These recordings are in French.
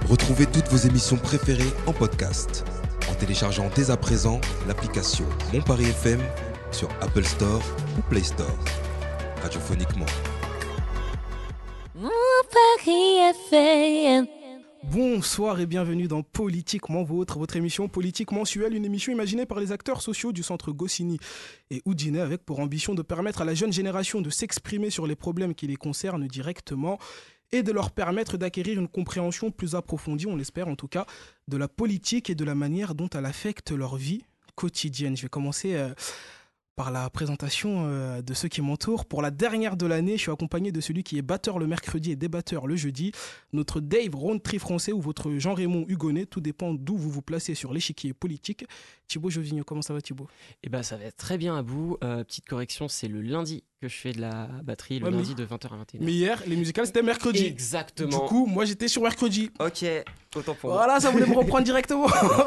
Retrouvez toutes vos émissions préférées en podcast en téléchargeant dès à présent l'application Mon Paris FM sur Apple Store ou Play Store. Radiophoniquement. Mon Paris FM. Bonsoir et bienvenue dans Politiquement Vôtre, votre émission politique mensuelle, une émission imaginée par les acteurs sociaux du centre Goscinny et Oudineh avec pour ambition de permettre à la jeune génération de s'exprimer sur les problèmes qui les concernent directement et de leur permettre d'acquérir une compréhension plus approfondie, on l'espère en tout cas, de la politique et de la manière dont elle affecte leur vie quotidienne. Je vais commencer par la présentation de ceux qui m'entourent. Pour la dernière de l'année, je suis accompagné de celui qui est batteur le mercredi et débatteur le jeudi, notre Dave Roundtree français ou votre Jean-Raymond Hugonnet, tout dépend d'où vous vous placez sur l'échiquier politique. Thibaut Jovigno, comment ça va Thibaut ? Eh ben, ça va être très bien à bout. Petite correction, c'est le lundi que je fais de la batterie, le lundi de 20h à 21h. Mais hier, les musicales, c'était mercredi. Exactement. Du coup, moi, j'étais sur mercredi. Ok, autant pour moi. Voilà, ça voulait me reprendre directement.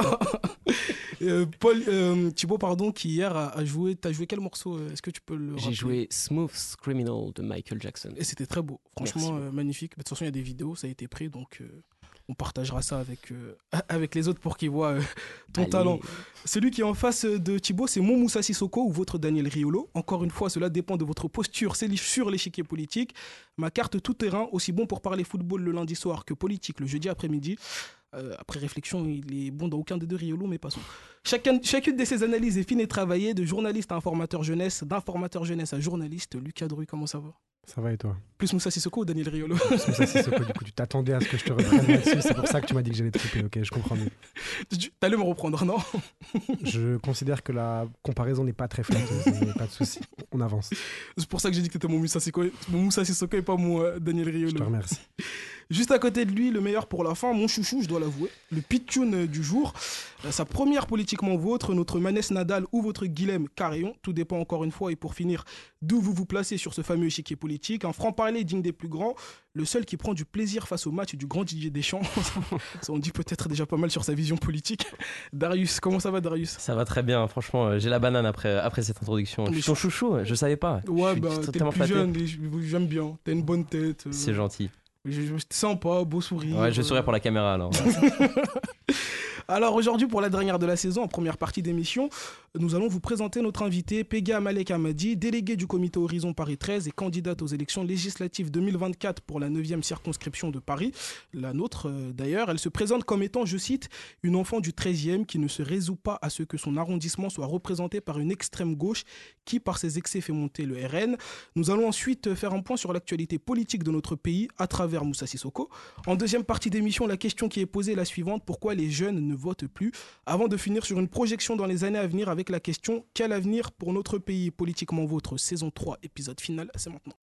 Thibaut, pardon, qui hier a joué. T'as joué quel morceau ? Est-ce que tu peux le rappeler ? J'ai joué Smooth Criminal de Michael Jackson. Et c'était très beau. Franchement, magnifique. Mais de toute façon, il y a des vidéos, ça a été pris, donc on partagera ça avec les autres pour qu'ils voient ton talent. Celui qui est en face de Thibaut, c'est mon Moussa Sissoko ou votre Daniel Riolo. Encore une fois, cela dépend de votre posture sur l'échiquier politique. Ma carte tout-terrain, aussi bon pour parler football le lundi soir que politique le jeudi après-midi. Après réflexion, il est bon dans aucun des deux Riolo, mais passons. Chacune de ces analyses est fine et travaillée, de journaliste à informateur jeunesse, d'informateur jeunesse à journaliste. Lucas Dru, comment ça va ? Ça va et toi ? Plus Moussa Sissoko ou Daniel Riolo ? Moussa Sissoko, du coup, tu t'attendais à ce que je te reprenne là-dessus, c'est pour ça que tu m'as dit que j'allais te couper, ok, je comprends mieux. T'allais me reprendre, non ? Je considère que la comparaison n'est pas très flatteuse, pas de souci, on avance. C'est pour ça que j'ai dit que t'étais mon Moussa Sissoko et pas mon Daniel Riolo. Je te remercie. Juste à côté de lui, le meilleur pour la fin, mon chouchou, je dois l'avouer, le pitchoun du jour. Sa première politiquement vôtre, notre Manès Nadal ou votre Guilhem Carayon, tout dépend encore une fois. Et pour finir, d'où vous vous placez sur ce fameux échiquier politique. Un franc-parler digne des plus grands, le seul qui prend du plaisir face au match du grand Didier Deschamps. Ça on dit peut-être déjà pas mal sur sa vision politique. Darius, comment ça va Darius ? Ça va très bien, franchement, j'ai la banane après cette introduction. Je suis ton chouchou, je savais pas. Ouais, je suis t'es le plus jeune, j'aime bien, t'as une bonne tête. C'est gentil. Sympa, beau sourire. Ouais, je sourire pour la caméra alors. Alors aujourd'hui, pour la dernière de la saison, en première partie d'émission, nous allons vous présenter notre invitée, Pega Malek Hamadi, déléguée du comité Horizon Paris 13 et candidate aux élections législatives 2024 pour la 9e circonscription de Paris, la nôtre d'ailleurs. Elle se présente comme étant, je cite, une enfant du 13e qui ne se résout pas à ce que son arrondissement soit représenté par une extrême gauche qui, par ses excès, fait monter le RN. Nous allons ensuite faire un point sur l'actualité politique de notre pays à travers Moussa Sissoko. En deuxième partie d'émission, la question qui est posée est la suivante: pourquoi les jeunes ne votent plus ? Avant de finir sur une projection dans les années à venir avec la question: quel avenir pour notre pays ? Politiquement vôtre, saison 3, épisode final, c'est maintenant.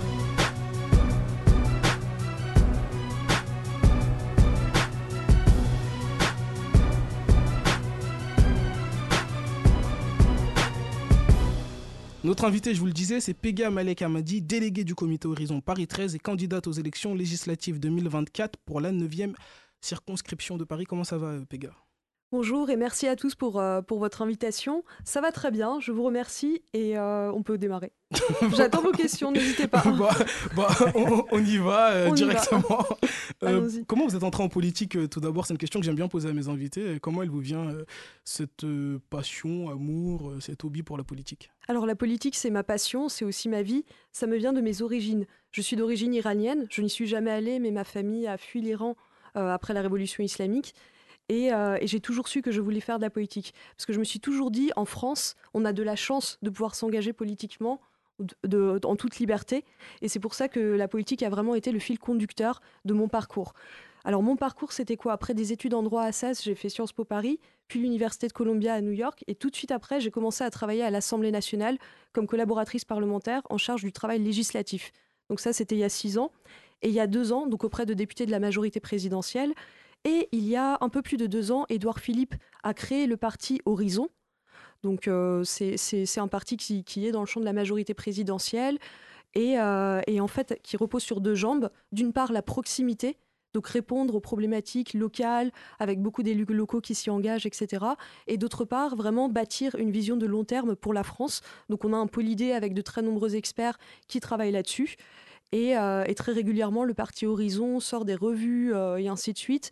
Notre invité, je vous le disais, c'est Pega Malek Hamadi, déléguée du comité Horizon Paris 13 et candidate aux élections législatives 2024 pour la 9e circonscription de Paris. Comment ça va, Pega ? Bonjour et merci à tous pour votre invitation. Ça va très bien, je vous remercie et on peut démarrer. J'attends vos questions, n'hésitez pas. On y va directement. Allons-y. Comment vous êtes entré en politique tout d'abord ? C'est une question que j'aime bien poser à mes invités. Comment elle vous vient cette passion, amour, cet hobby pour la politique ? Alors la politique, c'est ma passion, c'est aussi ma vie. Ça me vient de mes origines. Je suis d'origine iranienne, je n'y suis jamais allée, mais ma famille a fui l'Iran après la révolution islamique. Et j'ai toujours su que je voulais faire de la politique. Parce que je me suis toujours dit, en France, on a de la chance de pouvoir s'engager politiquement en toute liberté. Et c'est pour ça que la politique a vraiment été le fil conducteur de mon parcours. Alors mon parcours, c'était quoi ? Après des études en droit à Assas, j'ai fait Sciences Po Paris, puis l'Université de Columbia à New York. Et tout de suite après, j'ai commencé à travailler à l'Assemblée nationale comme collaboratrice parlementaire en charge du travail législatif. Donc ça, c'était il y a 6 ans. Et il y a 2 ans, donc auprès de députés de la majorité présidentielle. Et il y a un peu plus de 2 ans, Édouard Philippe a créé le parti Horizon. Donc c'est un parti qui est dans le champ de la majorité présidentielle et en fait qui repose sur 2 jambes. D'une part, la proximité, donc répondre aux problématiques locales avec beaucoup d'élus locaux qui s'y engagent, etc. Et d'autre part, vraiment bâtir une vision de long terme pour la France. Donc on a un pôle idée avec de très nombreux experts qui travaillent là-dessus. Et très régulièrement, le parti Horizon sort des revues et ainsi de suite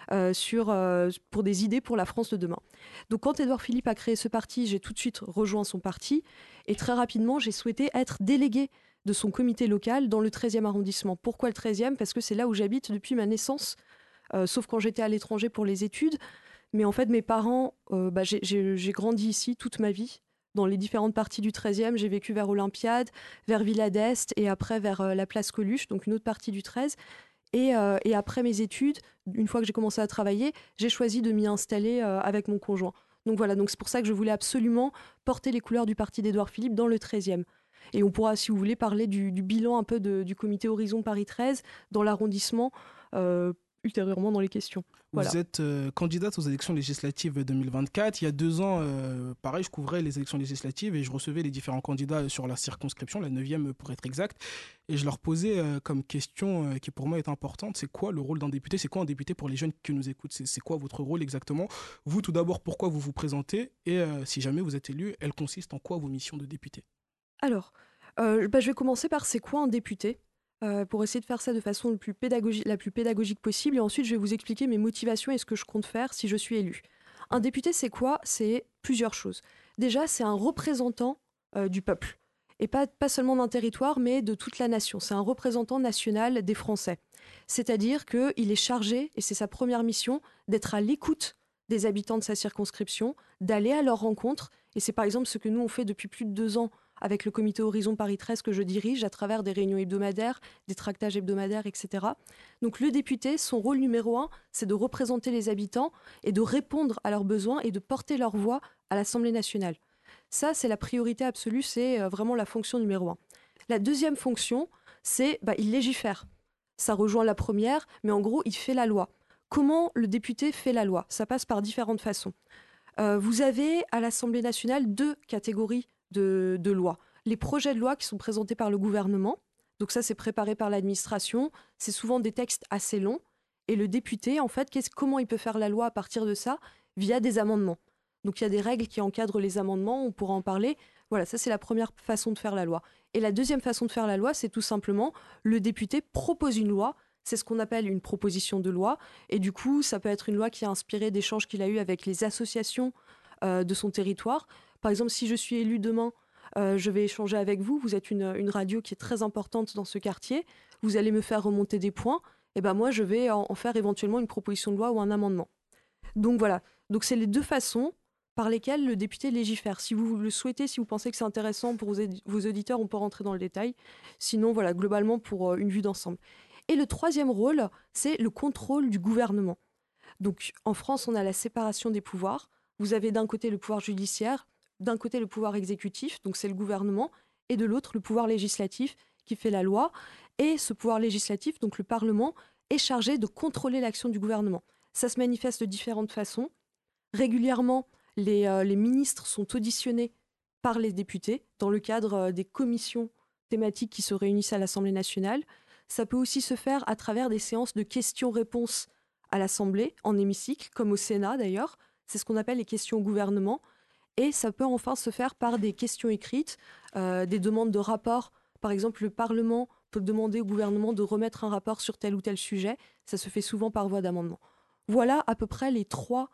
pour des idées pour la France de demain. Donc quand Édouard Philippe a créé ce parti, j'ai tout de suite rejoint son parti et très rapidement, j'ai souhaité être déléguée de son comité local dans le 13e arrondissement. Pourquoi le 13e ? Parce que c'est là où j'habite depuis ma naissance, sauf quand j'étais à l'étranger pour les études. Mais en fait, mes parents, j'ai grandi ici toute ma vie. Dans les différentes parties du 13e, j'ai vécu vers Olympiade, vers Villa d'Est et après vers la place Coluche, donc une autre partie du 13. Et après mes études, une fois que j'ai commencé à travailler, j'ai choisi de m'y installer avec mon conjoint. Donc voilà, donc c'est pour ça que je voulais absolument porter les couleurs du parti d'Édouard Philippe dans le 13e. Et on pourra, si vous voulez, parler du bilan un peu du comité Horizon Paris 13 dans l'arrondissement ultérieurement dans les questions. Voilà. Vous êtes candidate aux élections législatives 2024. Il y a 2 ans, pareil, je couvrais les élections législatives et je recevais les différents candidats sur la circonscription, la 9e pour être exact. Et je leur posais comme question qui pour moi est importante, c'est quoi le rôle d'un député ? C'est quoi un député pour les jeunes qui nous écoutent ? C'est quoi votre rôle exactement ? Vous, tout d'abord, pourquoi vous vous présentez ? Et si jamais vous êtes élu, elle consiste en quoi vos missions de député ? Alors, je vais commencer par c'est quoi un député ? Pour essayer de faire ça de façon la plus pédagogique possible. Et ensuite, je vais vous expliquer mes motivations et ce que je compte faire si je suis élu. Un député, c'est quoi ? C'est plusieurs choses. Déjà, c'est un représentant du peuple. Et pas seulement d'un territoire, mais de toute la nation. C'est un représentant national des Français. C'est-à-dire qu'il est chargé, et c'est sa première mission, d'être à l'écoute des habitants de sa circonscription, d'aller à leur rencontre. Et c'est par exemple ce que nous, on fait depuis plus de 2 ans avec le comité Horizon Paris 13 que je dirige à travers des réunions hebdomadaires, des tractages hebdomadaires, etc. Donc le député, son rôle numéro 1, c'est de représenter les habitants et de répondre à leurs besoins et de porter leur voix à l'Assemblée nationale. Ça, c'est la priorité absolue, c'est vraiment la fonction numéro 1. La deuxième fonction, c'est il légifère. Ça rejoint la première, mais en gros, il fait la loi. Comment le député fait la loi ? Ça passe par différentes façons. Vous avez à l'Assemblée nationale 2 catégories de lois. Les projets de loi qui sont présentés par le gouvernement, donc ça c'est préparé par l'administration, c'est souvent des textes assez longs, et le député, en fait, comment il peut faire la loi à partir de ça ? Via des amendements. Donc il y a des règles qui encadrent les amendements, on pourra en parler. Voilà, ça c'est la première façon de faire la loi. Et la deuxième façon de faire la loi, c'est tout simplement, le député propose une loi, c'est ce qu'on appelle une proposition de loi, et du coup ça peut être une loi qui a inspiré d'échanges qu'il a eu avec les associations de son territoire. Par exemple, si je suis élue demain, je vais échanger avec vous. Vous êtes une radio qui est très importante dans ce quartier. Vous allez me faire remonter des points. Et moi, je vais en faire éventuellement une proposition de loi ou un amendement. Donc voilà. Donc c'est les 2 façons par lesquelles le député légifère. Si vous le souhaitez, si vous pensez que c'est intéressant pour vos auditeurs, on peut rentrer dans le détail. Sinon, voilà, globalement, pour une vue d'ensemble. Et le 3e rôle, c'est le contrôle du gouvernement. Donc en France, on a la séparation des pouvoirs. Vous avez d'un côté le pouvoir judiciaire, d'un côté le pouvoir exécutif, donc c'est le gouvernement, et de l'autre le pouvoir législatif qui fait la loi. Et ce pouvoir législatif, donc le Parlement, est chargé de contrôler l'action du gouvernement. Ça se manifeste de différentes façons. Régulièrement, les ministres sont auditionnés par les députés dans le cadre des commissions thématiques qui se réunissent à l'Assemblée nationale. Ça peut aussi se faire à travers des séances de questions-réponses à l'Assemblée, en hémicycle, comme au Sénat d'ailleurs. C'est ce qu'on appelle les questions au gouvernement. Et ça peut enfin se faire par des questions écrites, des demandes de rapports. Par exemple, le Parlement peut demander au gouvernement de remettre un rapport sur tel ou tel sujet. Ça se fait souvent par voie d'amendement. Voilà à peu près les trois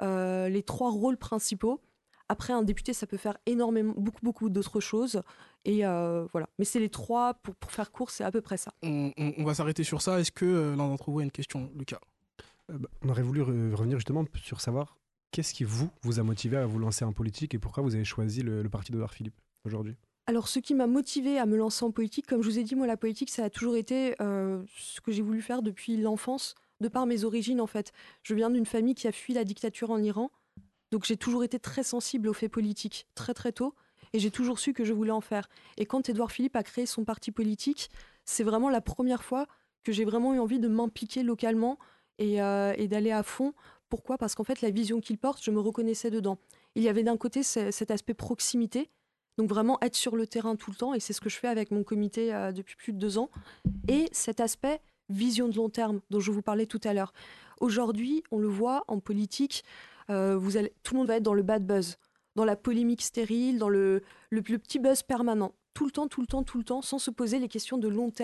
rôles principaux. Après, un député, ça peut faire beaucoup d'autres choses. Et voilà. Mais c'est les 3, pour faire court, c'est à peu près ça. On va s'arrêter sur ça. Est-ce que l'un d'entre vous a une question, Lucas ? On aurait voulu revenir justement sur savoir qu'est-ce qui vous a motivé à vous lancer en politique et pourquoi vous avez choisi le parti d'Édouard Philippe aujourd'hui ? Alors, ce qui m'a motivé à me lancer en politique, comme je vous ai dit, moi, la politique, ça a toujours été ce que j'ai voulu faire depuis l'enfance, de par mes origines, en fait. Je viens d'une famille qui a fui la dictature en Iran, donc j'ai toujours été très sensible aux faits politiques, très très tôt, et j'ai toujours su que je voulais en faire. Et quand Édouard Philippe a créé son parti politique, c'est vraiment la première fois que j'ai vraiment eu envie de m'impliquer localement et d'aller à fond. Pourquoi ? Parce qu'en fait, la vision qu'il porte, je me reconnaissais dedans. Il y avait d'un côté cet aspect proximité, donc vraiment être sur le terrain tout le temps, et c'est ce que je fais avec mon comité depuis plus de 2 ans, et cet aspect vision de long terme dont je vous parlais tout à l'heure. Aujourd'hui, on le voit en politique, tout le monde va être dans le bad buzz, dans la polémique stérile, dans le petit buzz permanent, tout le temps, sans se poser les questions de long terme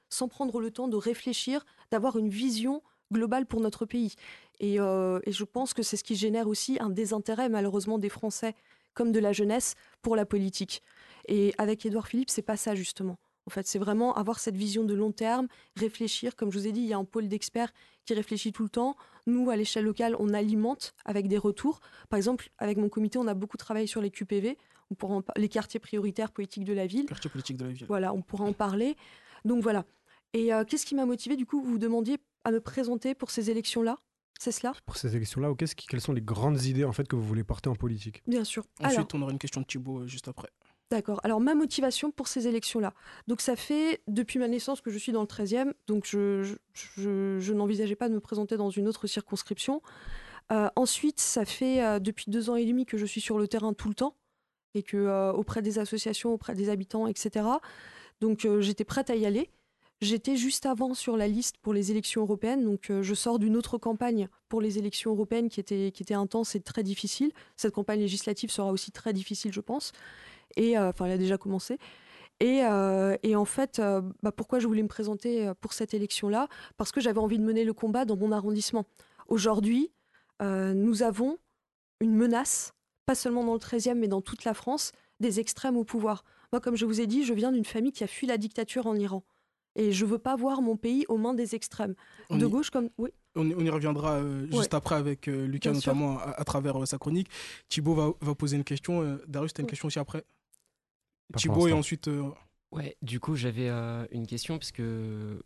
sans prendre le temps de réfléchir, d'avoir une vision globale pour notre pays. Et je pense que c'est ce qui génère aussi un désintérêt, malheureusement, des Français comme de la jeunesse pour la politique. Et avec Édouard Philippe, c'est pas ça, justement. En fait, c'est vraiment avoir cette vision de long terme, réfléchir. Comme je vous ai dit, il y a un pôle d'experts qui réfléchit tout le temps. Nous, à l'échelle locale, on alimente avec des retours. Par exemple, avec mon comité, on a beaucoup travaillé sur les QPV, les quartiers prioritaires politiques de la ville. Quartier politique de la ville. Voilà, on pourra en parler. Donc voilà. Et qu'est-ce qui m'a motivée, du coup, vous demandiez à me présenter pour ces élections-là, c'est cela? Pour ces élections-là, quelles sont les grandes idées en fait que vous voulez porter en politique? Bien sûr. Ensuite, on aura une question de Thibaut juste après. D'accord. Alors, ma motivation pour ces élections-là. Donc, ça fait depuis ma naissance que je suis dans le 13e. Donc, je n'envisageais pas de me présenter dans une autre circonscription. Ensuite, ça fait depuis 2 ans et demi que je suis sur le terrain tout le temps. Et que auprès des associations, auprès des habitants, etc. Donc, j'étais prête à y aller. J'étais juste avant sur la liste pour les élections européennes. Donc, je sors d'une autre campagne pour les élections européennes qui était intense et très difficile. Cette campagne législative sera aussi très difficile, je pense. Et elle a déjà commencé. Et en fait, pourquoi je voulais me présenter pour cette élection-là? Parce que j'avais envie de mener le combat dans mon arrondissement. Aujourd'hui, nous avons une menace, pas seulement dans le 13e, mais dans toute la France, des extrêmes au pouvoir. Moi, comme je vous ai dit, je viens d'une famille qui a fui la dictature en Iran. Et je ne veux pas voir mon pays aux mains des extrêmes. Gauche comme... Oui. On y reviendra juste après avec Lucas, Bien notamment à travers sa chronique. Thibaut va poser une question. Darius, tu as une question aussi après? Pas Thibaut et ensuite... Ouais, du coup, j'avais une question, parce que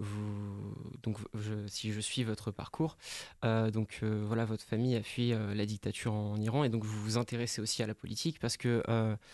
si je suis votre parcours, voilà, votre famille a fui la dictature en Iran, et donc vous vous intéressez aussi à la politique parce que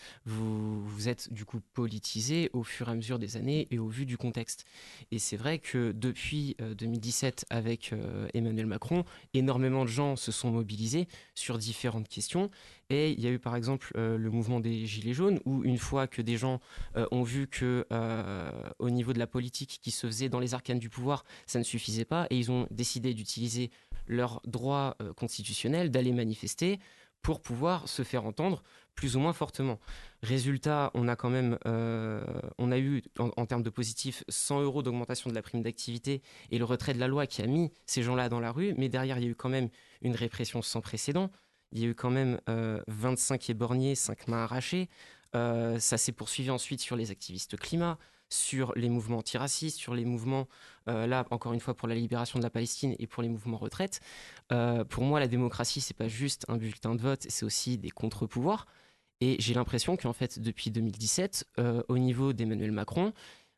vous êtes du coup politisé au fur et à mesure des années et au vu du contexte. Et c'est vrai que depuis 2017, avec Emmanuel Macron, énormément de gens se sont mobilisés sur différentes questions. Et il y a eu par exemple le mouvement des Gilets jaunes, où une fois que des gens ont vu que au niveau de la politique qui se faisait dans les arcanes du pouvoir, ça ne suffisait pas, et ils ont décidé d'utiliser leur droit constitutionnel d'aller manifester pour pouvoir se faire entendre plus ou moins fortement. Résultat, on a quand même, on a eu en termes de positif 100 € d'augmentation de la prime d'activité et le retrait de la loi qui a mis ces gens-là dans la rue, mais derrière il y a eu quand même une répression sans précédent. Il y a eu quand même 25 éborgnés, 5 mains arrachées. Ça s'est poursuivi ensuite sur les activistes climat, sur les mouvements antiracistes, sur les mouvements, là encore une fois pour la libération de la Palestine et pour les mouvements retraite. Pour moi, la démocratie, c'est pas juste un bulletin de vote, c'est aussi des contre-pouvoirs. Et j'ai l'impression qu'en fait, depuis 2017, au niveau d'Emmanuel Macron,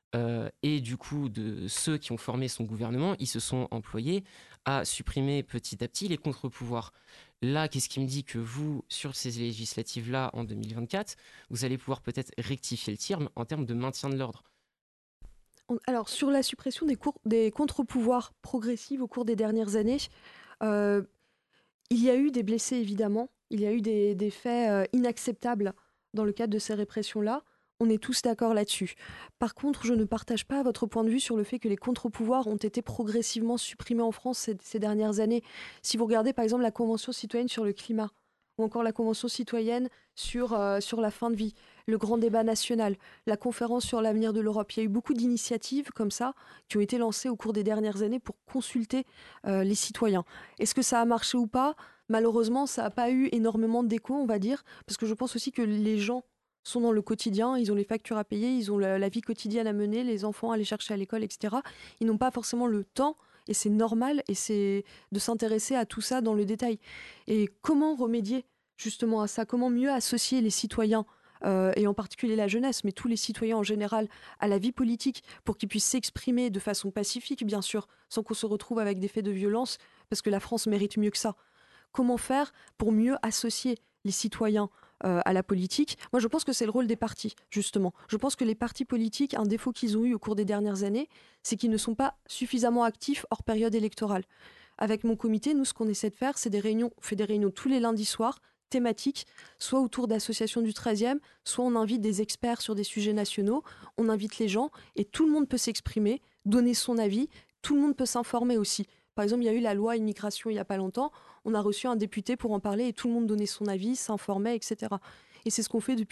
et du coup de ceux qui ont formé son gouvernement, ils se sont employés à supprimer petit à petit les contre-pouvoirs. Là, qu'est-ce qui me dit que vous, sur ces législatives-là, en 2024, vous allez pouvoir peut-être rectifier le tir en termes de maintien de l'ordre? Alors, sur la suppression des contre-pouvoirs progressifs au cours des dernières années, il y a eu des blessés, évidemment. Il y a eu des faits inacceptables dans le cadre de ces répressions-là. On est tous d'accord là-dessus. Par contre, je ne partage pas votre point de vue sur le fait que les contre-pouvoirs ont été progressivement supprimés en France ces dernières années. Si vous regardez par exemple la Convention citoyenne sur le climat, ou encore la Convention citoyenne sur la fin de vie, le grand débat national, la conférence sur l'avenir de l'Europe, il y a eu beaucoup d'initiatives comme ça qui ont été lancées au cours des dernières années pour consulter les citoyens. Est-ce que ça a marché ou pas? Malheureusement, ça n'a pas eu énormément d'écho, on va dire, parce que je pense aussi que les gens sont dans le quotidien, ils ont les factures à payer, ils ont la vie quotidienne à mener, les enfants à aller chercher à l'école, etc. Ils n'ont pas forcément le temps, et c'est normal, et c'est de s'intéresser à tout ça dans le détail. Et comment remédier justement à ça? Comment mieux associer les citoyens, et en particulier la jeunesse, mais tous les citoyens en général, à la vie politique, pour qu'ils puissent s'exprimer de façon pacifique, bien sûr, sans qu'on se retrouve avec des faits de violence, parce que la France mérite mieux que ça. Comment faire pour mieux associer les citoyens à la politique? Moi, je pense que c'est le rôle des partis, justement. Je pense que les partis politiques, un défaut qu'ils ont eu au cours des dernières années, c'est qu'ils ne sont pas suffisamment actifs hors période électorale. Avec mon comité, nous, ce qu'on essaie de faire, c'est on fait des réunions tous les lundis soirs, thématiques, soit autour d'associations du 13e, soit on invite des experts sur des sujets nationaux, on invite les gens, et tout le monde peut s'exprimer, donner son avis, tout le monde peut s'informer aussi. Par exemple, il y a eu la loi immigration il n'y a pas longtemps, on a reçu un député pour en parler et tout le monde donnait son avis, s'informait, etc. Et c'est ce qu'on fait depuis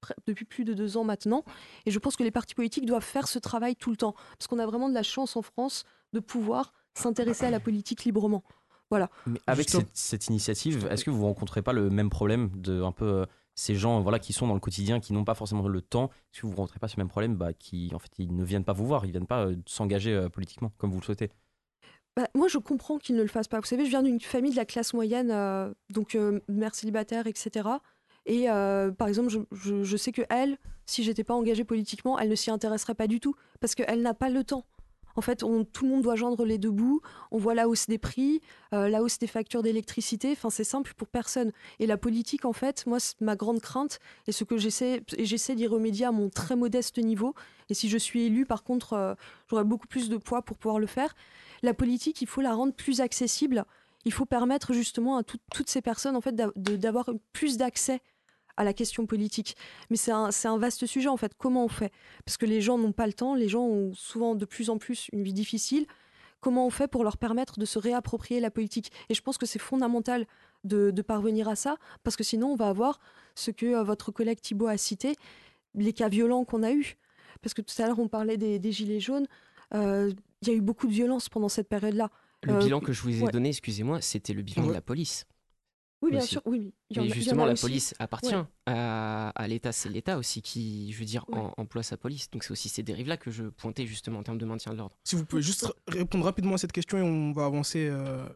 depuis plus de 2 ans maintenant. Et je pense que les partis politiques doivent faire ce travail tout le temps. Parce qu'on a vraiment de la chance en France de pouvoir s'intéresser à la politique librement. Voilà. Mais avec Justement. cette initiative, est-ce que vous rencontrez pas le même problème de un peu ces gens qui sont dans le quotidien, qui n'ont pas forcément le temps? Est-ce que vous rencontrez pas ce même problème qui en fait ils ne viennent pas vous voir, ils viennent pas s'engager politiquement comme vous le souhaitez? Moi, je comprends qu'ils ne le fassent pas. Vous savez, je viens d'une famille de la classe moyenne, donc mère célibataire, etc. Et par exemple, je sais que elle, si j'étais pas engagée politiquement, elle ne s'y intéresserait pas du tout parce qu'elle n'a pas le temps. En fait, tout le monde doit joindre les deux bouts. On voit la hausse des prix, la hausse des factures d'électricité. Enfin, c'est simple pour personne. Et la politique, en fait, moi, c'est ma grande crainte et ce que j'essaie d'y remédier à mon très modeste niveau. Et si je suis élue, par contre, j'aurai beaucoup plus de poids pour pouvoir le faire. La politique, il faut la rendre plus accessible. Il faut permettre justement à toutes ces personnes, en fait, d'avoir plus d'accès à la question politique. Mais c'est un vaste sujet, en fait. Comment on fait? Parce que les gens n'ont pas le temps, les gens ont souvent de plus en plus une vie difficile. Comment on fait pour leur permettre de se réapproprier la politique? Et je pense que c'est fondamental de parvenir à ça, parce que sinon on va avoir ce que votre collègue Thibaut a cité, les cas violents qu'on a eus. Parce que tout à l'heure on parlait des gilets jaunes, il y a eu beaucoup de violence pendant cette période-là. Le bilan que je vous ai ouais. donné, excusez-moi, c'était le bilan de la police. Oui, bien aussi. sûr, oui. Mais justement, la aussi. police appartient Ouais. à l'État. C'est l'État aussi qui, je veux dire, Ouais. emploie sa police. Donc c'est aussi ces dérives-là que je pointais justement en termes de maintien de l'ordre. Si vous pouvez juste répondre rapidement à cette question et on va avancer.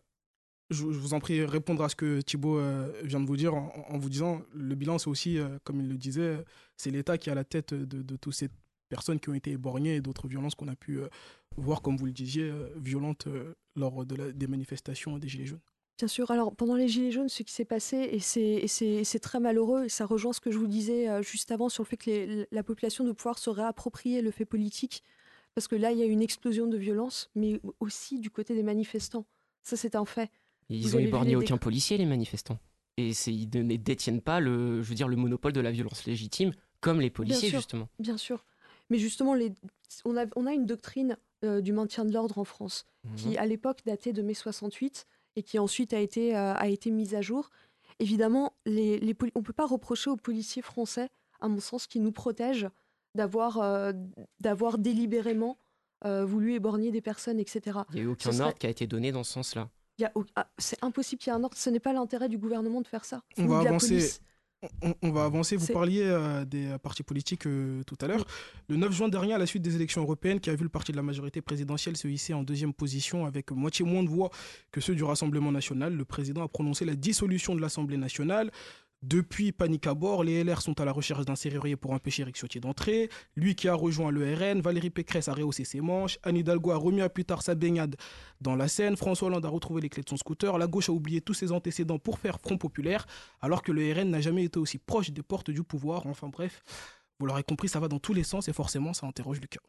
Je vous en prie, répondre à ce que Thibaut vient de vous dire en vous disant le bilan, c'est aussi, comme il le disait, c'est l'État qui est à la tête de toutes ces personnes qui ont été éborgnées et d'autres violences qu'on a pu voir, comme vous le disiez, violentes lors des manifestations des Gilets jaunes. Bien sûr. Alors, pendant les Gilets jaunes, ce qui s'est passé, et c'est très malheureux, et ça rejoint ce que je vous disais juste avant sur le fait que la population doit pouvoir se réapproprier le fait politique, parce que là, il y a une explosion de violence, mais aussi du côté des manifestants. Ça, c'est un fait. Et Vous ils ont avez vu éborgné les aucun policier, les manifestants. Et ils ne détiennent pas le monopole de la violence légitime, comme les policiers, sûr. justement. Bien sûr. Mais justement, on a une doctrine du maintien de l'ordre en France, qui à l'époque datait de mai 68, et qui ensuite a été mise à jour. Évidemment, on ne peut pas reprocher aux policiers français, à mon sens, qui nous protègent, d'avoir délibérément voulu éborgner des personnes, etc. Il n'y a eu aucun ordre qui a été donné dans ce sens-là. C'est impossible qu'il y ait un ordre. Ce n'est pas l'intérêt du gouvernement de faire ça. On Ou va de la avancer. police. On va avancer. Vous C'est- parliez des partis politiques tout à l'heure. Le 9 juin dernier, à la suite des élections européennes, qui a vu le parti de la majorité présidentielle se hisser en deuxième position avec moitié moins de voix que ceux du Rassemblement national, le président a prononcé la dissolution de l'Assemblée nationale. Depuis, panique à bord, les LR sont à la recherche d'un serrurier pour empêcher Éric Ciotti d'entrer. Lui qui a rejoint le RN, Valérie Pécresse a rehaussé ses manches, Anne Hidalgo a remis à plus tard sa baignade dans la Seine, François Hollande a retrouvé les clés de son scooter, la gauche a oublié tous ses antécédents pour faire Front Populaire, alors que le RN n'a jamais été aussi proche des portes du pouvoir. Enfin bref, vous l'aurez compris, ça va dans tous les sens et forcément ça interroge Lucas.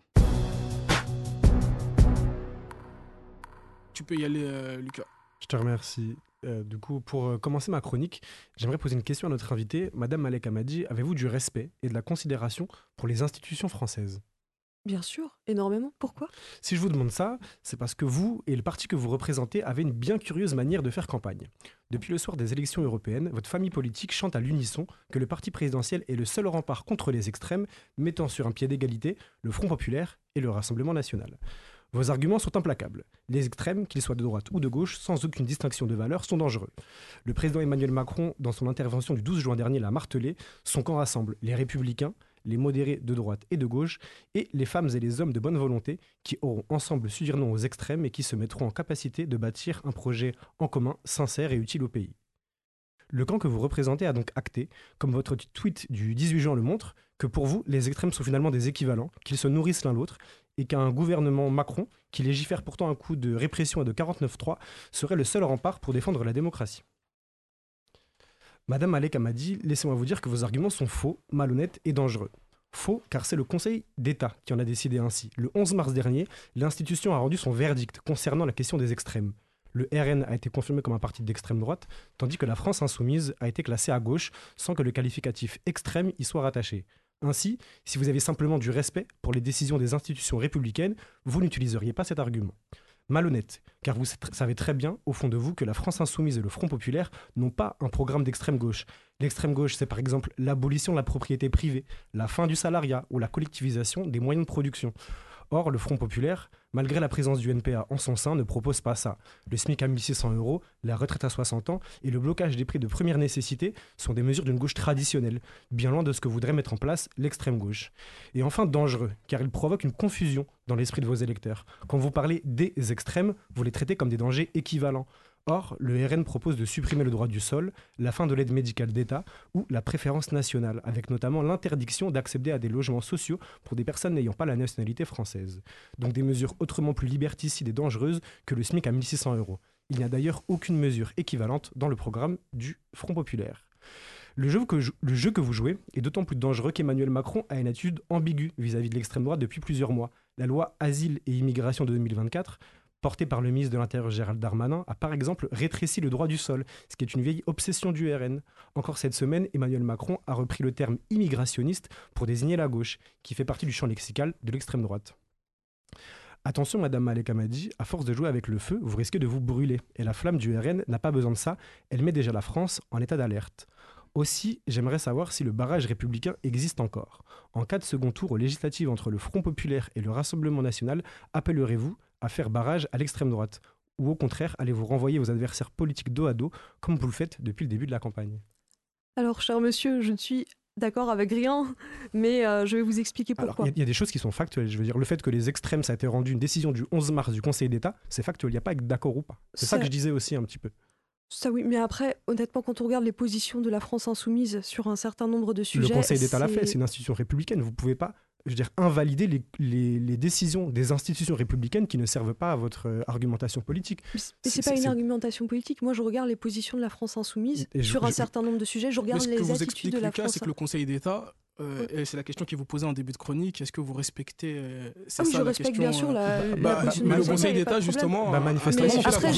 Tu peux y aller, Lucas. Je te remercie. Du coup, pour commencer ma chronique, j'aimerais poser une question à notre invitée. Madame Malek Hamadji, avez-vous du respect et de la considération pour les institutions françaises? Bien sûr, énormément. Pourquoi? Si je vous demande ça, c'est parce que vous et le parti que vous représentez avez une bien curieuse manière de faire campagne. Depuis le soir des élections européennes, votre famille politique chante à l'unisson que le parti présidentiel est le seul rempart contre les extrêmes, mettant sur un pied d'égalité le Front populaire et le Rassemblement national. Vos arguments sont implacables. Les extrêmes, qu'ils soient de droite ou de gauche, sans aucune distinction de valeur, sont dangereux. Le président Emmanuel Macron, dans son intervention du 12 juin dernier, l'a martelé, son camp rassemble les républicains, les modérés de droite et de gauche, et les femmes et les hommes de bonne volonté qui auront ensemble su dire non aux extrêmes et qui se mettront en capacité de bâtir un projet en commun, sincère et utile au pays. Le camp que vous représentez a donc acté, comme votre tweet du 18 juin le montre, que pour vous, les extrêmes sont finalement des équivalents, qu'ils se nourrissent l'un l'autre, et qu'un gouvernement Macron, qui légifère pourtant un coup de répression et de 49.3, serait le seul rempart pour défendre la démocratie. Madame Malek Hamadji, laissez-moi vous dire que vos arguments sont faux, malhonnêtes et dangereux. Faux, car c'est le Conseil d'État qui en a décidé ainsi. Le 11 mars dernier, l'institution a rendu son verdict concernant la question des extrêmes. Le RN a été confirmé comme un parti d'extrême droite, tandis que la France insoumise a été classée à gauche sans que le qualificatif extrême y soit rattaché. Ainsi, si vous avez simplement du respect pour les décisions des institutions républicaines, vous n'utiliseriez pas cet argument. Malhonnête, car vous savez très bien, au fond de vous, que la France Insoumise et le Front Populaire n'ont pas un programme d'extrême gauche. L'extrême gauche, c'est par exemple l'abolition de la propriété privée, la fin du salariat ou la collectivisation des moyens de production. Or, le Front Populaire, malgré la présence du NPA en son sein, ne propose pas ça. Le SMIC à 1 600 €, la retraite à 60 ans et le blocage des prix de première nécessité sont des mesures d'une gauche traditionnelle, bien loin de ce que voudrait mettre en place l'extrême gauche. Et enfin, dangereux, car il provoque une confusion dans l'esprit de vos électeurs. Quand vous parlez des extrêmes, vous les traitez comme des dangers équivalents. Or, le RN propose de supprimer le droit du sol, la fin de l'aide médicale d'État ou la préférence nationale, avec notamment l'interdiction d'accéder à des logements sociaux pour des personnes n'ayant pas la nationalité française. Donc des mesures autrement plus liberticides et dangereuses que le SMIC à 1 600 €. Il n'y a d'ailleurs aucune mesure équivalente dans le programme du Front Populaire. Le jeu que vous jouez est d'autant plus dangereux qu'Emmanuel Macron a une attitude ambiguë vis-à-vis de l'extrême droite depuis plusieurs mois. La loi Asile et Immigration de 2024 porté par le ministre de l'Intérieur Gérald Darmanin, a par exemple rétréci le droit du sol, ce qui est une vieille obsession du RN. Encore cette semaine, Emmanuel Macron a repris le terme immigrationniste pour désigner la gauche, qui fait partie du champ lexical de l'extrême droite. Attention, Madame Malek Hamady, à force de jouer avec le feu, vous risquez de vous brûler. Et la flamme du RN n'a pas besoin de ça, elle met déjà la France en état d'alerte. Aussi, j'aimerais savoir si le barrage républicain existe encore. En cas de second tour aux législatives entre le Front Populaire et le Rassemblement National, appellerez-vous à faire barrage à l'extrême droite? Ou au contraire, allez-vous renvoyer vos adversaires politiques dos à dos, comme vous le faites depuis le début de la campagne? Alors, cher monsieur, je ne suis d'accord avec rien, mais je vais vous expliquer pourquoi. Alors, il y a des choses qui sont factuelles. Je veux dire, le fait que les extrêmes, ça a été rendu une décision du 11 mars du Conseil d'État, c'est factuel. Il n'y a pas d'accord ou pas. C'est ça que je disais aussi un petit peu. Ça oui, mais après, honnêtement, quand on regarde les positions de la France insoumise sur un certain nombre de sujets... Le Conseil d'État l'a fait, c'est une institution républicaine. Vous ne pouvez pas, je veux dire, invalider les décisions des institutions républicaines qui ne servent pas à votre argumentation politique. Mais c'est pas une argumentation politique. Moi, je regarde les positions de la France insoumise sur un certain nombre de sujets. Je regarde les attitudes de la France... C'est que le Conseil d'État... et c'est la question qui vous posait en début de chronique. Est-ce que vous respectez je respecte bien sûr la position mais du le Conseil d'État, justement. Manifestement, après,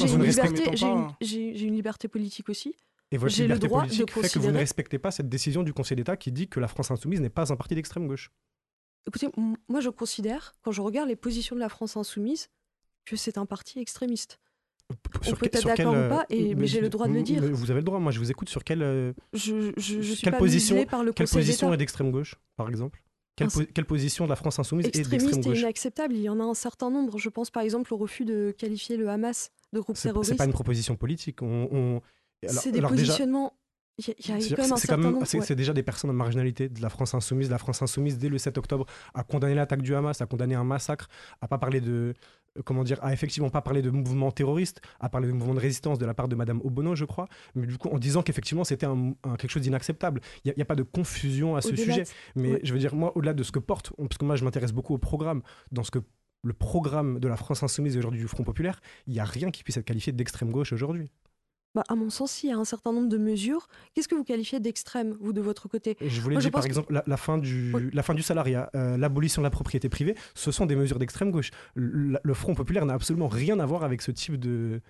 j'ai une liberté politique aussi. Et votre liberté politique fait que vous ne respectez pas cette décision du Conseil d'État qui dit que la France insoumise n'est pas un parti d'extrême gauche. Écoutez, moi je considère, quand je regarde les positions de la France insoumise, que c'est un parti extrémiste. On peut être d'accord ou pas, mais j'ai le droit de le dire. Vous avez le droit, moi je vous écoute sur quelle position par le Conseil d'État est d'extrême gauche, par exemple? Quelle position de la France insoumise est d'extrême gauche? Extrémiste et inacceptable, il y en a un certain nombre. Je pense par exemple au refus de qualifier le Hamas de groupe terroriste. C'est pas une proposition politique. C'est des positionnements... Il y a quand même un certain nombre. C'est déjà des personnes en marginalité de la France insoumise. La France insoumise, dès le 7 octobre, a condamné l'attaque du Hamas, a condamné un massacre, a pas parlé de... a effectivement pas parlé de mouvement terroriste, a parlé de mouvement de résistance de la part de Madame Obono, je crois, mais du coup en disant qu'effectivement c'était quelque chose d'inacceptable. Il n'y a pas de confusion à ce sujet. Mais je veux dire, moi, au-delà de ce que porte, parce que moi je m'intéresse beaucoup au programme, dans ce que le programme de la France insoumise et aujourd'hui du Front Populaire, il n'y a rien qui puisse être qualifié d'extrême gauche aujourd'hui. À mon sens, il y a un certain nombre de mesures. Qu'est-ce que vous qualifiez d'extrême, vous, de votre côté? Je voulais dire, par exemple, la fin du salariat, l'abolition de la propriété privée, ce sont des mesures d'extrême gauche. Le Front Populaire n'a absolument rien à voir avec ce type de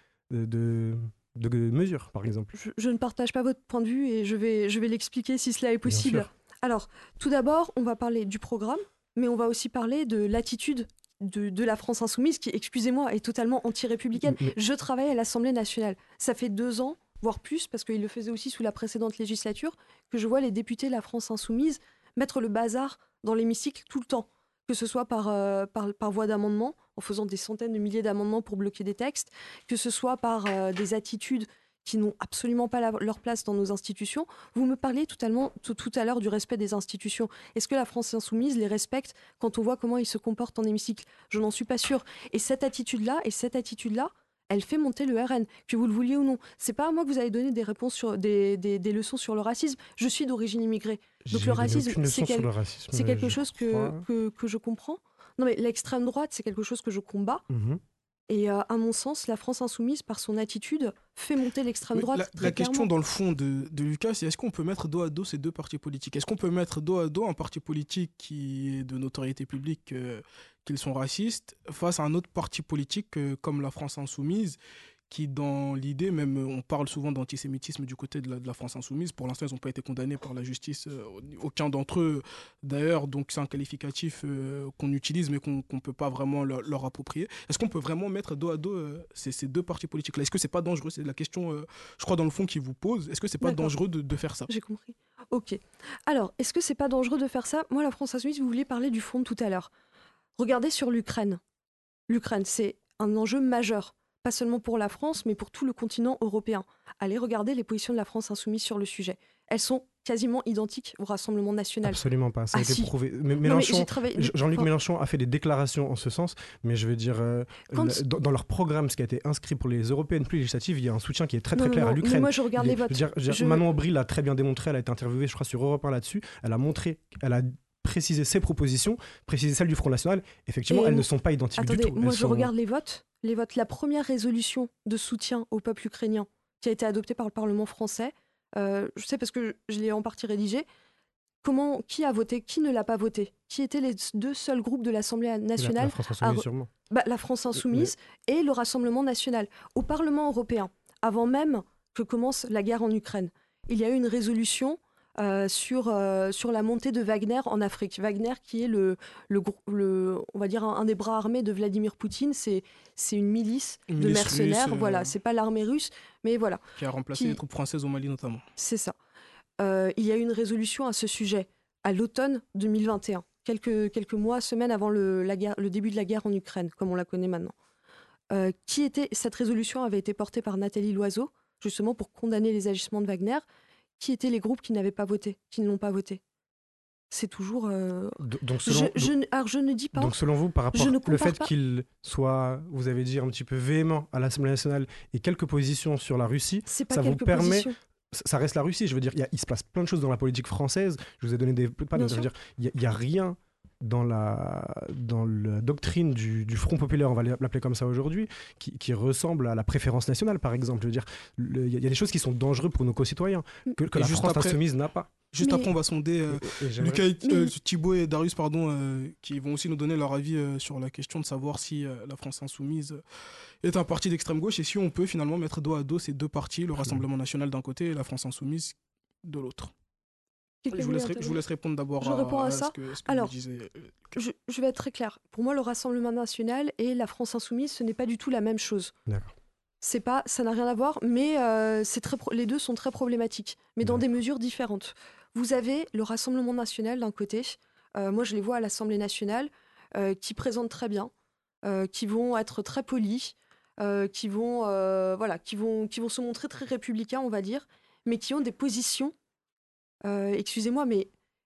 mesures, par exemple. Je ne partage pas votre point de vue et je vais l'expliquer si cela est possible. Alors, tout d'abord, on va parler du programme, mais on va aussi parler de l'attitude de la France insoumise qui, excusez-moi, est totalement anti-républicaine. Je travaille à l'Assemblée nationale. Ça fait 2 ans, voire plus, parce qu'il le faisait aussi sous la précédente législature, que je vois les députés de la France insoumise mettre le bazar dans l'hémicycle tout le temps, que ce soit par voie d'amendement, en faisant des centaines de milliers d'amendements pour bloquer des textes, que ce soit par des attitudes qui n'ont absolument pas leur place dans nos institutions. Vous me parliez tout à l'heure du respect des institutions. Est-ce que la France insoumise les respecte quand on voit comment ils se comportent en hémicycle? Je n'en suis pas sûre. Et cette attitude-là, elle fait monter le RN, que vous le vouliez ou non. C'est pas à moi que vous allez donner des réponses sur des leçons sur le racisme. Je suis d'origine immigrée. Donc le racisme, c'est quelque chose que je comprends. Non mais l'extrême droite, c'est quelque chose que je combats. Et à mon sens, la France insoumise, par son attitude, fait monter l'extrême droite. La question dans le fond de Lucas, c'est est-ce qu'on peut mettre dos à dos ces deux partis politiques? Est-ce qu'on peut mettre dos à dos un parti politique qui est de notoriété publique qu'ils sont racistes face à un autre parti politique comme la France insoumise qui, dans l'idée, même on parle souvent d'antisémitisme du côté de la France insoumise. Pour l'instant, ils n'ont pas été condamnés par la justice, aucun d'entre eux d'ailleurs, donc c'est un qualificatif qu'on utilise mais qu'on ne peut pas vraiment leur approprier. Est-ce qu'on peut vraiment mettre dos à dos ces deux partis politiques-là? Est-ce que c'est pas dangereux? C'est la question, je crois, dans le fond, qu'ils vous posent. Est-ce que c'est pas D'accord. dangereux de faire ça? J'ai compris. Ok. Alors, est-ce que c'est pas dangereux de faire ça? Moi, la France insoumise, vous vouliez parler du front tout à l'heure. Regardez sur l'Ukraine. L'Ukraine, c'est un enjeu majeur, pas seulement pour la France, mais pour tout le continent européen. Allez regarder les positions de la France insoumise sur le sujet. Elles sont quasiment identiques au Rassemblement national. Absolument pas, ça a été si. prouvé. Non, mais j'ai travaillé... Jean-Luc Mélenchon a fait des déclarations en ce sens, mais je veux dire, dans leur programme, ce qui a été inscrit pour les européennes plus législatives, il y a un soutien qui est très clair à l'Ukraine. Mais moi, je regarde les votes. Manon Aubry l'a très bien démontré, elle a été interviewée, je crois, sur Europe 1 là-dessus. Elle a précisé ses propositions, précisé celles du Front National. Effectivement, elles ne sont pas identiques du tout. Moi, je regarde les votes. La première résolution de soutien au peuple ukrainien qui a été adoptée par le Parlement français, je sais parce que je l'ai en partie rédigée. Qui a voté, qui ne l'a pas voté? Qui étaient les deux seuls groupes de l'Assemblée nationale? La France insoumise, sûrement. La France insoumise et le Rassemblement national. Au Parlement européen, avant même que commence la guerre en Ukraine, il y a eu une résolution sur la montée de Wagner en Afrique. Wagner qui est on va dire un des bras armés de Vladimir Poutine, c'est une milice de mercenaires, russe, voilà, c'est pas l'armée russe, mais voilà. Qui a remplacé les troupes françaises au Mali notamment. C'est ça. Il y a eu une résolution à ce sujet à l'automne 2021, quelques mois, semaines avant le début de la guerre en Ukraine, comme on la connaît maintenant. Cette résolution avait été portée par Nathalie Loiseau, justement pour condamner les agissements de Wagner. Qui étaient les groupes qui n'avaient pas voté, qui ne l'ont pas voté? C'est toujours... je ne dis pas... Donc selon vous, par rapport au fait qu'il soit, vous avez dit, un petit peu véhément à l'Assemblée nationale et quelques positions sur la Russie, ça vous permet... Ça reste la Russie, je veux dire, il se passe plein de choses dans la politique française. Je vous ai donné je veux dire, il n'y a rien dans la doctrine du Front populaire, on va l'appeler comme ça aujourd'hui, qui ressemble à la préférence nationale, par exemple. Je veux dire, il y a des choses qui sont dangereuses pour nos concitoyens, que la France insoumise n'a pas. Juste après, on va sonder Lucas, Thibaut et Darius, qui vont aussi nous donner leur avis sur la question de savoir si la France insoumise est un parti d'extrême gauche et si on peut finalement mettre dos à dos ces deux partis, le Rassemblement national d'un côté et la France insoumise de l'autre. Je vous laisse répondre d'abord à ça. Ce que Alors, vous disiez. Je vais être très clair. Pour moi, le Rassemblement national et la France insoumise, ce n'est pas du tout la même chose. D'accord. Ça n'a rien à voir, mais les deux sont très problématiques, mais dans des mesures différentes. Vous avez le Rassemblement national d'un côté, moi je les vois à l'Assemblée nationale, qui présentent très bien, qui vont être très polis, qui vont se montrer très républicains, on va dire, mais qui ont des positions, excusez-moi, mais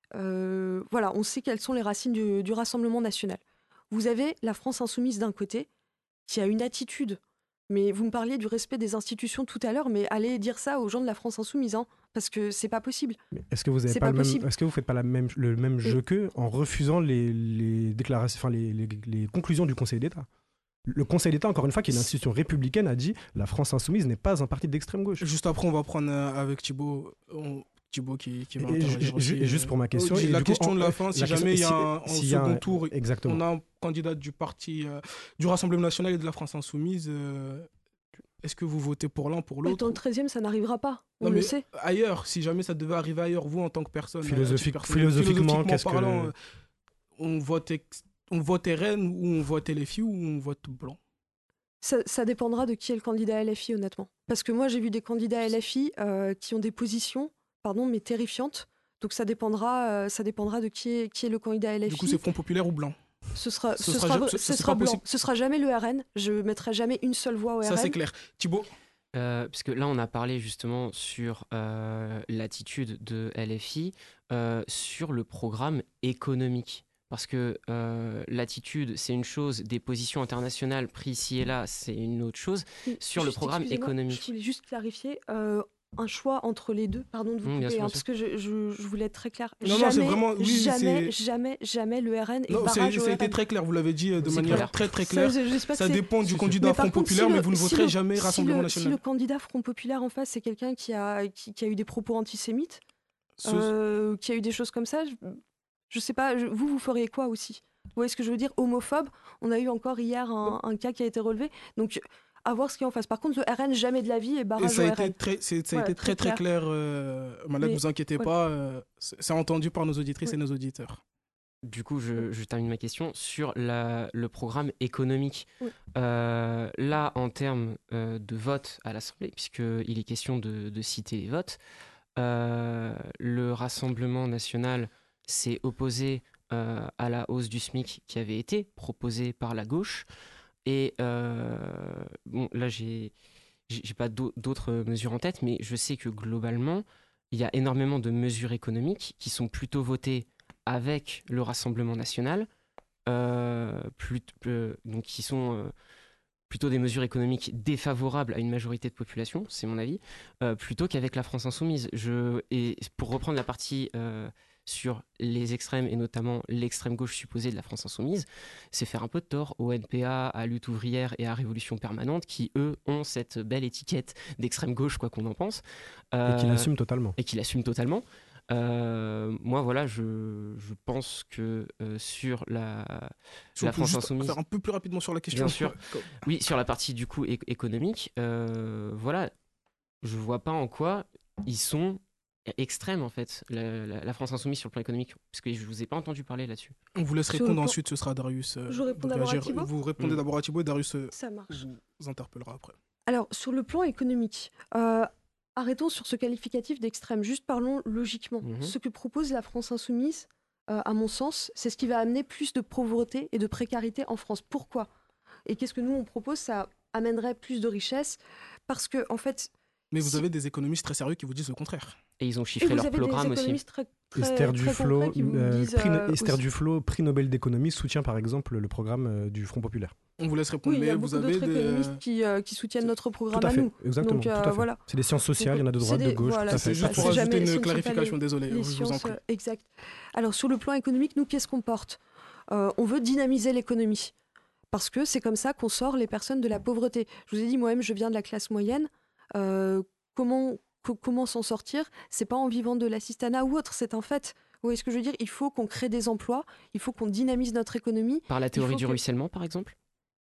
on sait quelles sont les racines du Rassemblement national. Vous avez la France insoumise d'un côté, qui a une attitude. Mais vous me parliez du respect des institutions tout à l'heure, mais allez dire ça aux gens de la France insoumise, hein, parce que c'est pas possible. Mais est-ce que vous faites pas le même jeu qu'eux en refusant les déclarations, enfin les conclusions du Conseil d'État? Le Conseil d'État, encore une fois, qui est une institution républicaine, a dit la France insoumise n'est pas un parti d'extrême gauche. Juste après, on va prendre avec Thibaut. Thibaut qui va interagir aussi. Et juste pour ma question... la question de la fin, si jamais il y a un second tour, exactement. On a un candidat du parti du Rassemblement national et de la France insoumise, est-ce que vous votez pour l'un, pour l'autre? Dans le 13e, ça n'arrivera pas, on le sait. Ailleurs, si jamais ça devait arriver ailleurs, vous en tant que personne... Philosophiquement, parlant, on vote RN ou on vote LFI ou on vote blanc? Ça dépendra de qui est le candidat LFI, honnêtement. Parce que moi, j'ai vu des candidats LFI qui ont des positions, mais terrifiantes. Donc ça dépendra de qui est le candidat LFI. Du coup, c'est Front populaire ou blanc? Ce sera blanc. Ce sera jamais le RN. Je ne mettrai jamais une seule voix au RN. Ça, c'est clair. Thibaut? Puisque là, on a parlé justement sur l'attitude de LFI, sur le programme économique. Parce que l'attitude, c'est une chose, des positions internationales prises ici et là, c'est une autre chose. Sur le programme économique. Je voulais juste clarifier un choix entre les deux, pardon de vous couper, parce que je voulais être très clair. Jamais le RN est barrage au RN. Ça a été très clair, vous l'avez dit de manière très très claire. Ça dépend du candidat mais Front populaire, mais vous ne voterez jamais Rassemblement national. Si le candidat Front populaire en face, c'est quelqu'un qui a eu des propos antisémites, qui a eu des choses comme ça... Je sais pas, vous feriez quoi aussi? Vous voyez ce que je veux dire? Homophobe, on a eu encore hier un cas qui a été relevé. Donc, à voir ce qu'il y a en face. Par contre, le RN, jamais de la vie, et Et barrage ça au a RN. été ça a Voilà, été très très très clair, Malak, Mais, vous inquiétez voilà. pas, c'est entendu par nos auditrices Oui. et nos auditeurs. Du coup, je termine ma question sur le programme économique. Oui. Là, en termes de vote à l'Assemblée, puisqu'il est question de citer les votes, le Rassemblement national s'est opposé à la hausse du SMIC qui avait été proposée par la gauche. Et bon, là, j'ai pas d'autres mesures en tête, mais je sais que globalement, il y a énormément de mesures économiques qui sont plutôt votées avec le Rassemblement national, donc qui sont plutôt des mesures économiques défavorables à une majorité de population, c'est mon avis, plutôt qu'avec la France insoumise. Et pour reprendre la partie sur les extrêmes, et notamment l'extrême gauche supposée de la France insoumise, c'est faire un peu de tort au NPA, à Lutte ouvrière et à Révolution permanente, qui, eux, ont cette belle étiquette d'extrême gauche, quoi qu'on en pense. Et qui l'assume totalement. Et qui l'assume totalement. Moi, voilà, je pense que sur la Si on peut France juste insoumise... faire un peu plus rapidement sur la question. Bien sûr. Oui, sur la partie du coup économique, voilà, je vois pas en quoi ils sont extrêmes en fait, la France insoumise sur le plan économique, parce que je vous ai pas entendu parler là-dessus. On vous laisse Sur le répondre, plan- ensuite ce sera Darius. Je réponds de d'abord à réagir. Thibaut Vous répondez d'abord à Thibaut et Darius Ça marche. vous interpellera après. Alors, sur le plan économique, arrêtons sur ce qualificatif d'extrême. Juste parlons logiquement. Mhm. Ce que propose la France insoumise, à mon sens, c'est ce qui va amener plus de pauvreté et de précarité en France. Pourquoi ? Et qu'est-ce que nous, on propose ? Ça amènerait plus de richesse parce que, en fait... Mais vous avez des économistes très sérieux qui vous disent le contraire. Et ils ont Et chiffré vous leur avez programme des aussi. économistes très Esther Duflo, concrets qui vous disent... Esther aussi- Duflo, prix Nobel d'économie, soutient par exemple le programme du Front populaire. On vous laisse répondre, Oui, il y mais a vous beaucoup avez d'autres des... économistes qui soutiennent notre programme Tout à à fait, nous. exactement. Donc, tout à fait. voilà. C'est des sciences sociales, il y en a de droite, de gauche, voilà, tout à C'est fait. juste pas- pour c'est ajouter jamais- ce une ne sont pas clarification, désolé, les je vous en sciences, prie. exact. Alors, sur le plan économique, nous, qu'est-ce qu'on porte ? On veut dynamiser l'économie. Parce que c'est comme ça qu'on sort les personnes de la pauvreté. Je vous ai dit, moi-même, je viens de la classe moyenne. Comment s'en sortir ? C'est pas en vivant de l'assistanat ou autre, c'est un fait. Vous voyez ce que je veux dire ? Il faut qu'on crée des emplois, il faut qu'on dynamise notre économie Par la théorie faut du que- ruissellement, par exemple.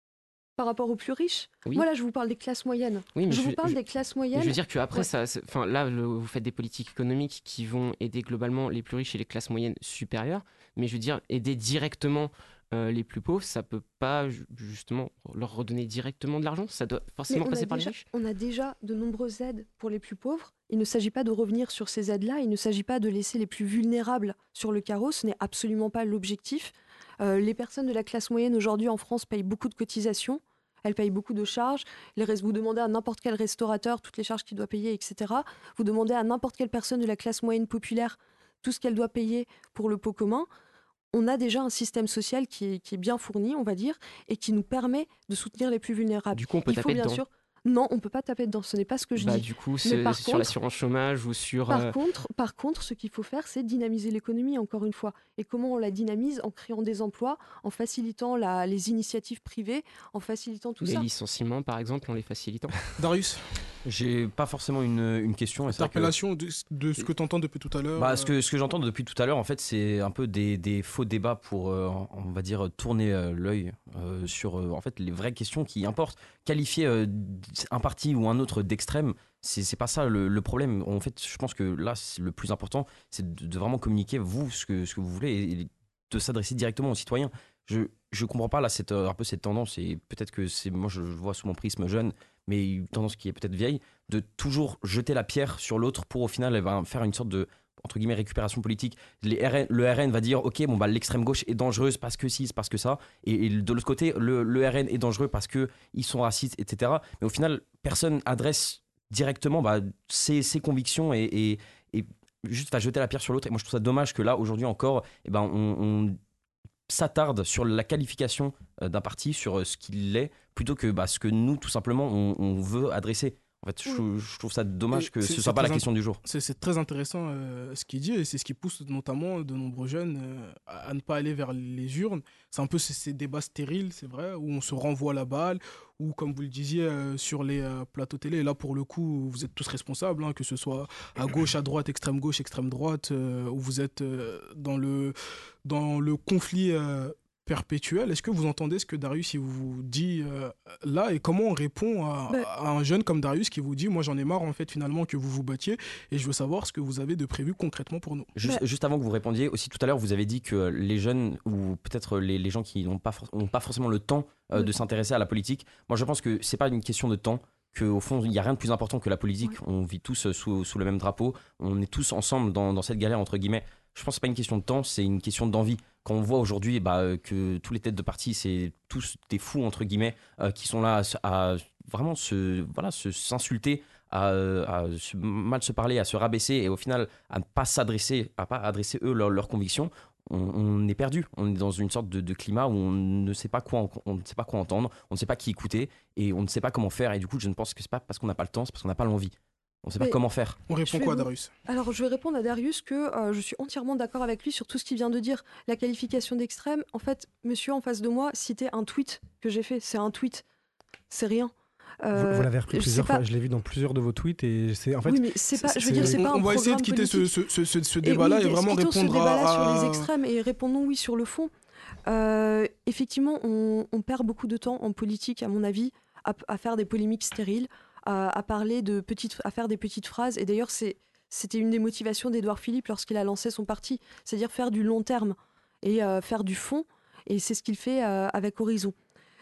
par rapport aux plus riches. Oui. Moi, là, je vous parle des classes moyennes. Oui, mais Je vous parle je- des classes Mais moyennes. je veux dire qu'après, Ouais. enfin, là, vous faites des politiques économiques qui vont aider globalement les plus riches et les classes moyennes supérieures. Mais je veux dire, aider directement les plus pauvres, ça peut pas justement leur redonner directement de l'argent. Ça doit Mais forcément passer par les riches. on a déjà de nombreuses aides pour les plus pauvres. Il ne s'agit pas de revenir sur ces aides-là. Il ne s'agit pas de laisser les plus vulnérables sur le carreau. Ce n'est absolument pas l'objectif. Les personnes de la classe moyenne aujourd'hui en France payent beaucoup de cotisations. Elles payent beaucoup de charges. Vous demandez à n'importe quel restaurateur toutes les charges qu'il doit payer, etc. Vous demandez à n'importe quelle personne de la classe moyenne populaire tout ce qu'elle doit payer pour le pot commun. On a déjà un système social qui est bien fourni, on va dire, et qui nous permet de soutenir les plus vulnérables. Du coup, on peut Il faut taper bien dedans. sûr... Non, on ne peut pas taper dedans, ce n'est pas ce que je Bah, dis. du coup, Mais c'est par sur contre- l'assurance chômage ou sur. Par contre, ce qu'il faut faire, c'est dynamiser l'économie, encore une fois. Et comment on la dynamise ? En créant des emplois, en facilitant les initiatives privées, en facilitant tout les ça. licenciements, par exemple, en les facilitant. Darius, J'ai pas forcément une question. et c'est vrai que- interpellation de ce que tu entends depuis tout à l'heure. Bah, ce que j'entends depuis tout à l'heure, en fait, c'est un peu des faux débats pour, on va dire, tourner l'œil sur en fait, les vraies questions qui importent. Qualifier un parti ou un autre d'extrême, c'est pas ça le problème. En fait, je pense que là, le plus important, c'est de vraiment communiquer, vous, ce que vous voulez et de s'adresser directement aux citoyens. Je comprends pas là un peu cette tendance, et peut-être que moi je vois sous mon prisme jeune, mais une tendance qui est peut-être vieille, de toujours jeter la pierre sur l'autre pour au final faire une sorte de entre guillemets récupération politique. Le RN va dire ok, bon bah l'extrême gauche est dangereuse parce que ci, c'est parce que ça, et de l'autre côté le RN est dangereux parce que ils sont racistes, etc. Mais au final personne adresse directement ses convictions et juste va jeter la pierre sur l'autre. Et moi je trouve ça dommage que là aujourd'hui encore on s'attarde sur la qualification d'un parti, sur ce qu'il est, plutôt que ce que nous tout simplement on veut adresser. En fait, je trouve ça dommage Et que c'est- ce soit pas c'est la très question du jour. C'est très intéressant ce qu'il dit, et c'est ce qui pousse notamment de nombreux jeunes à ne pas aller vers les urnes. C'est un peu ces débats stériles, c'est vrai, où on se renvoie la balle, ou comme vous le disiez sur les plateaux télé, et là pour le coup vous êtes tous responsables, hein, que ce soit à gauche, à droite, extrême gauche, extrême droite, où vous êtes dans le conflit perpétuelle. Est-ce que vous entendez ce que Darius il vous dit là, et comment on répond à un jeune comme Darius qui vous dit moi j'en ai marre en fait finalement que vous vous battiez et je veux savoir ce que vous avez de prévu concrètement pour nous. Juste avant que vous répondiez, aussi tout à l'heure vous avez dit que les jeunes ou peut-être les gens qui n'ont pas forcément le temps de s'intéresser à la politique, moi je pense que c'est pas une question de temps, qu'au fond il n'y a rien de plus important que la politique, on vit tous sous le même drapeau, on est tous ensemble dans cette galère entre guillemets. Je pense que c'est pas une question de temps, c'est une question d'envie. Quand on voit aujourd'hui que tous les têtes de parti, c'est tous des fous, entre guillemets, qui sont là à vraiment s'insulter, à mal se parler, à se rabaisser et au final à ne pas adresser eux leurs convictions, on est perdu. On est dans une sorte de climat où on ne sait pas quoi entendre, on ne sait pas qui écouter et on ne sait pas comment faire. Et du coup, je ne pense que c'est pas parce qu'on n'a pas le temps, c'est parce qu'on n'a pas l'envie. On ne sait pas comment faire. On répond quoi, Darius ? Alors, je vais répondre à Darius que je suis entièrement d'accord avec lui sur tout ce qu'il vient de dire. La qualification d'extrême, en fait, monsieur en face de moi citait un tweet que j'ai fait. C'est un tweet, c'est rien. Vous l'avez repris plusieurs fois, je l'ai vu dans plusieurs de vos tweets et c'est en fait. Oui, mais c'est pas. Je veux dire, c'est pas un programme politique. On va essayer de quitter ce débat-là et vraiment répondre ce débat-là sur les extrêmes et répondons sur le fond. Effectivement, on perd beaucoup de temps en politique, à mon avis, à faire des polémiques stériles. À faire des petites phrases. Et d'ailleurs, c'était une des motivations d'Édouard Philippe lorsqu'il a lancé son parti, c'est-à-dire faire du long terme et faire du fond. Et c'est ce qu'il fait avec Horizon.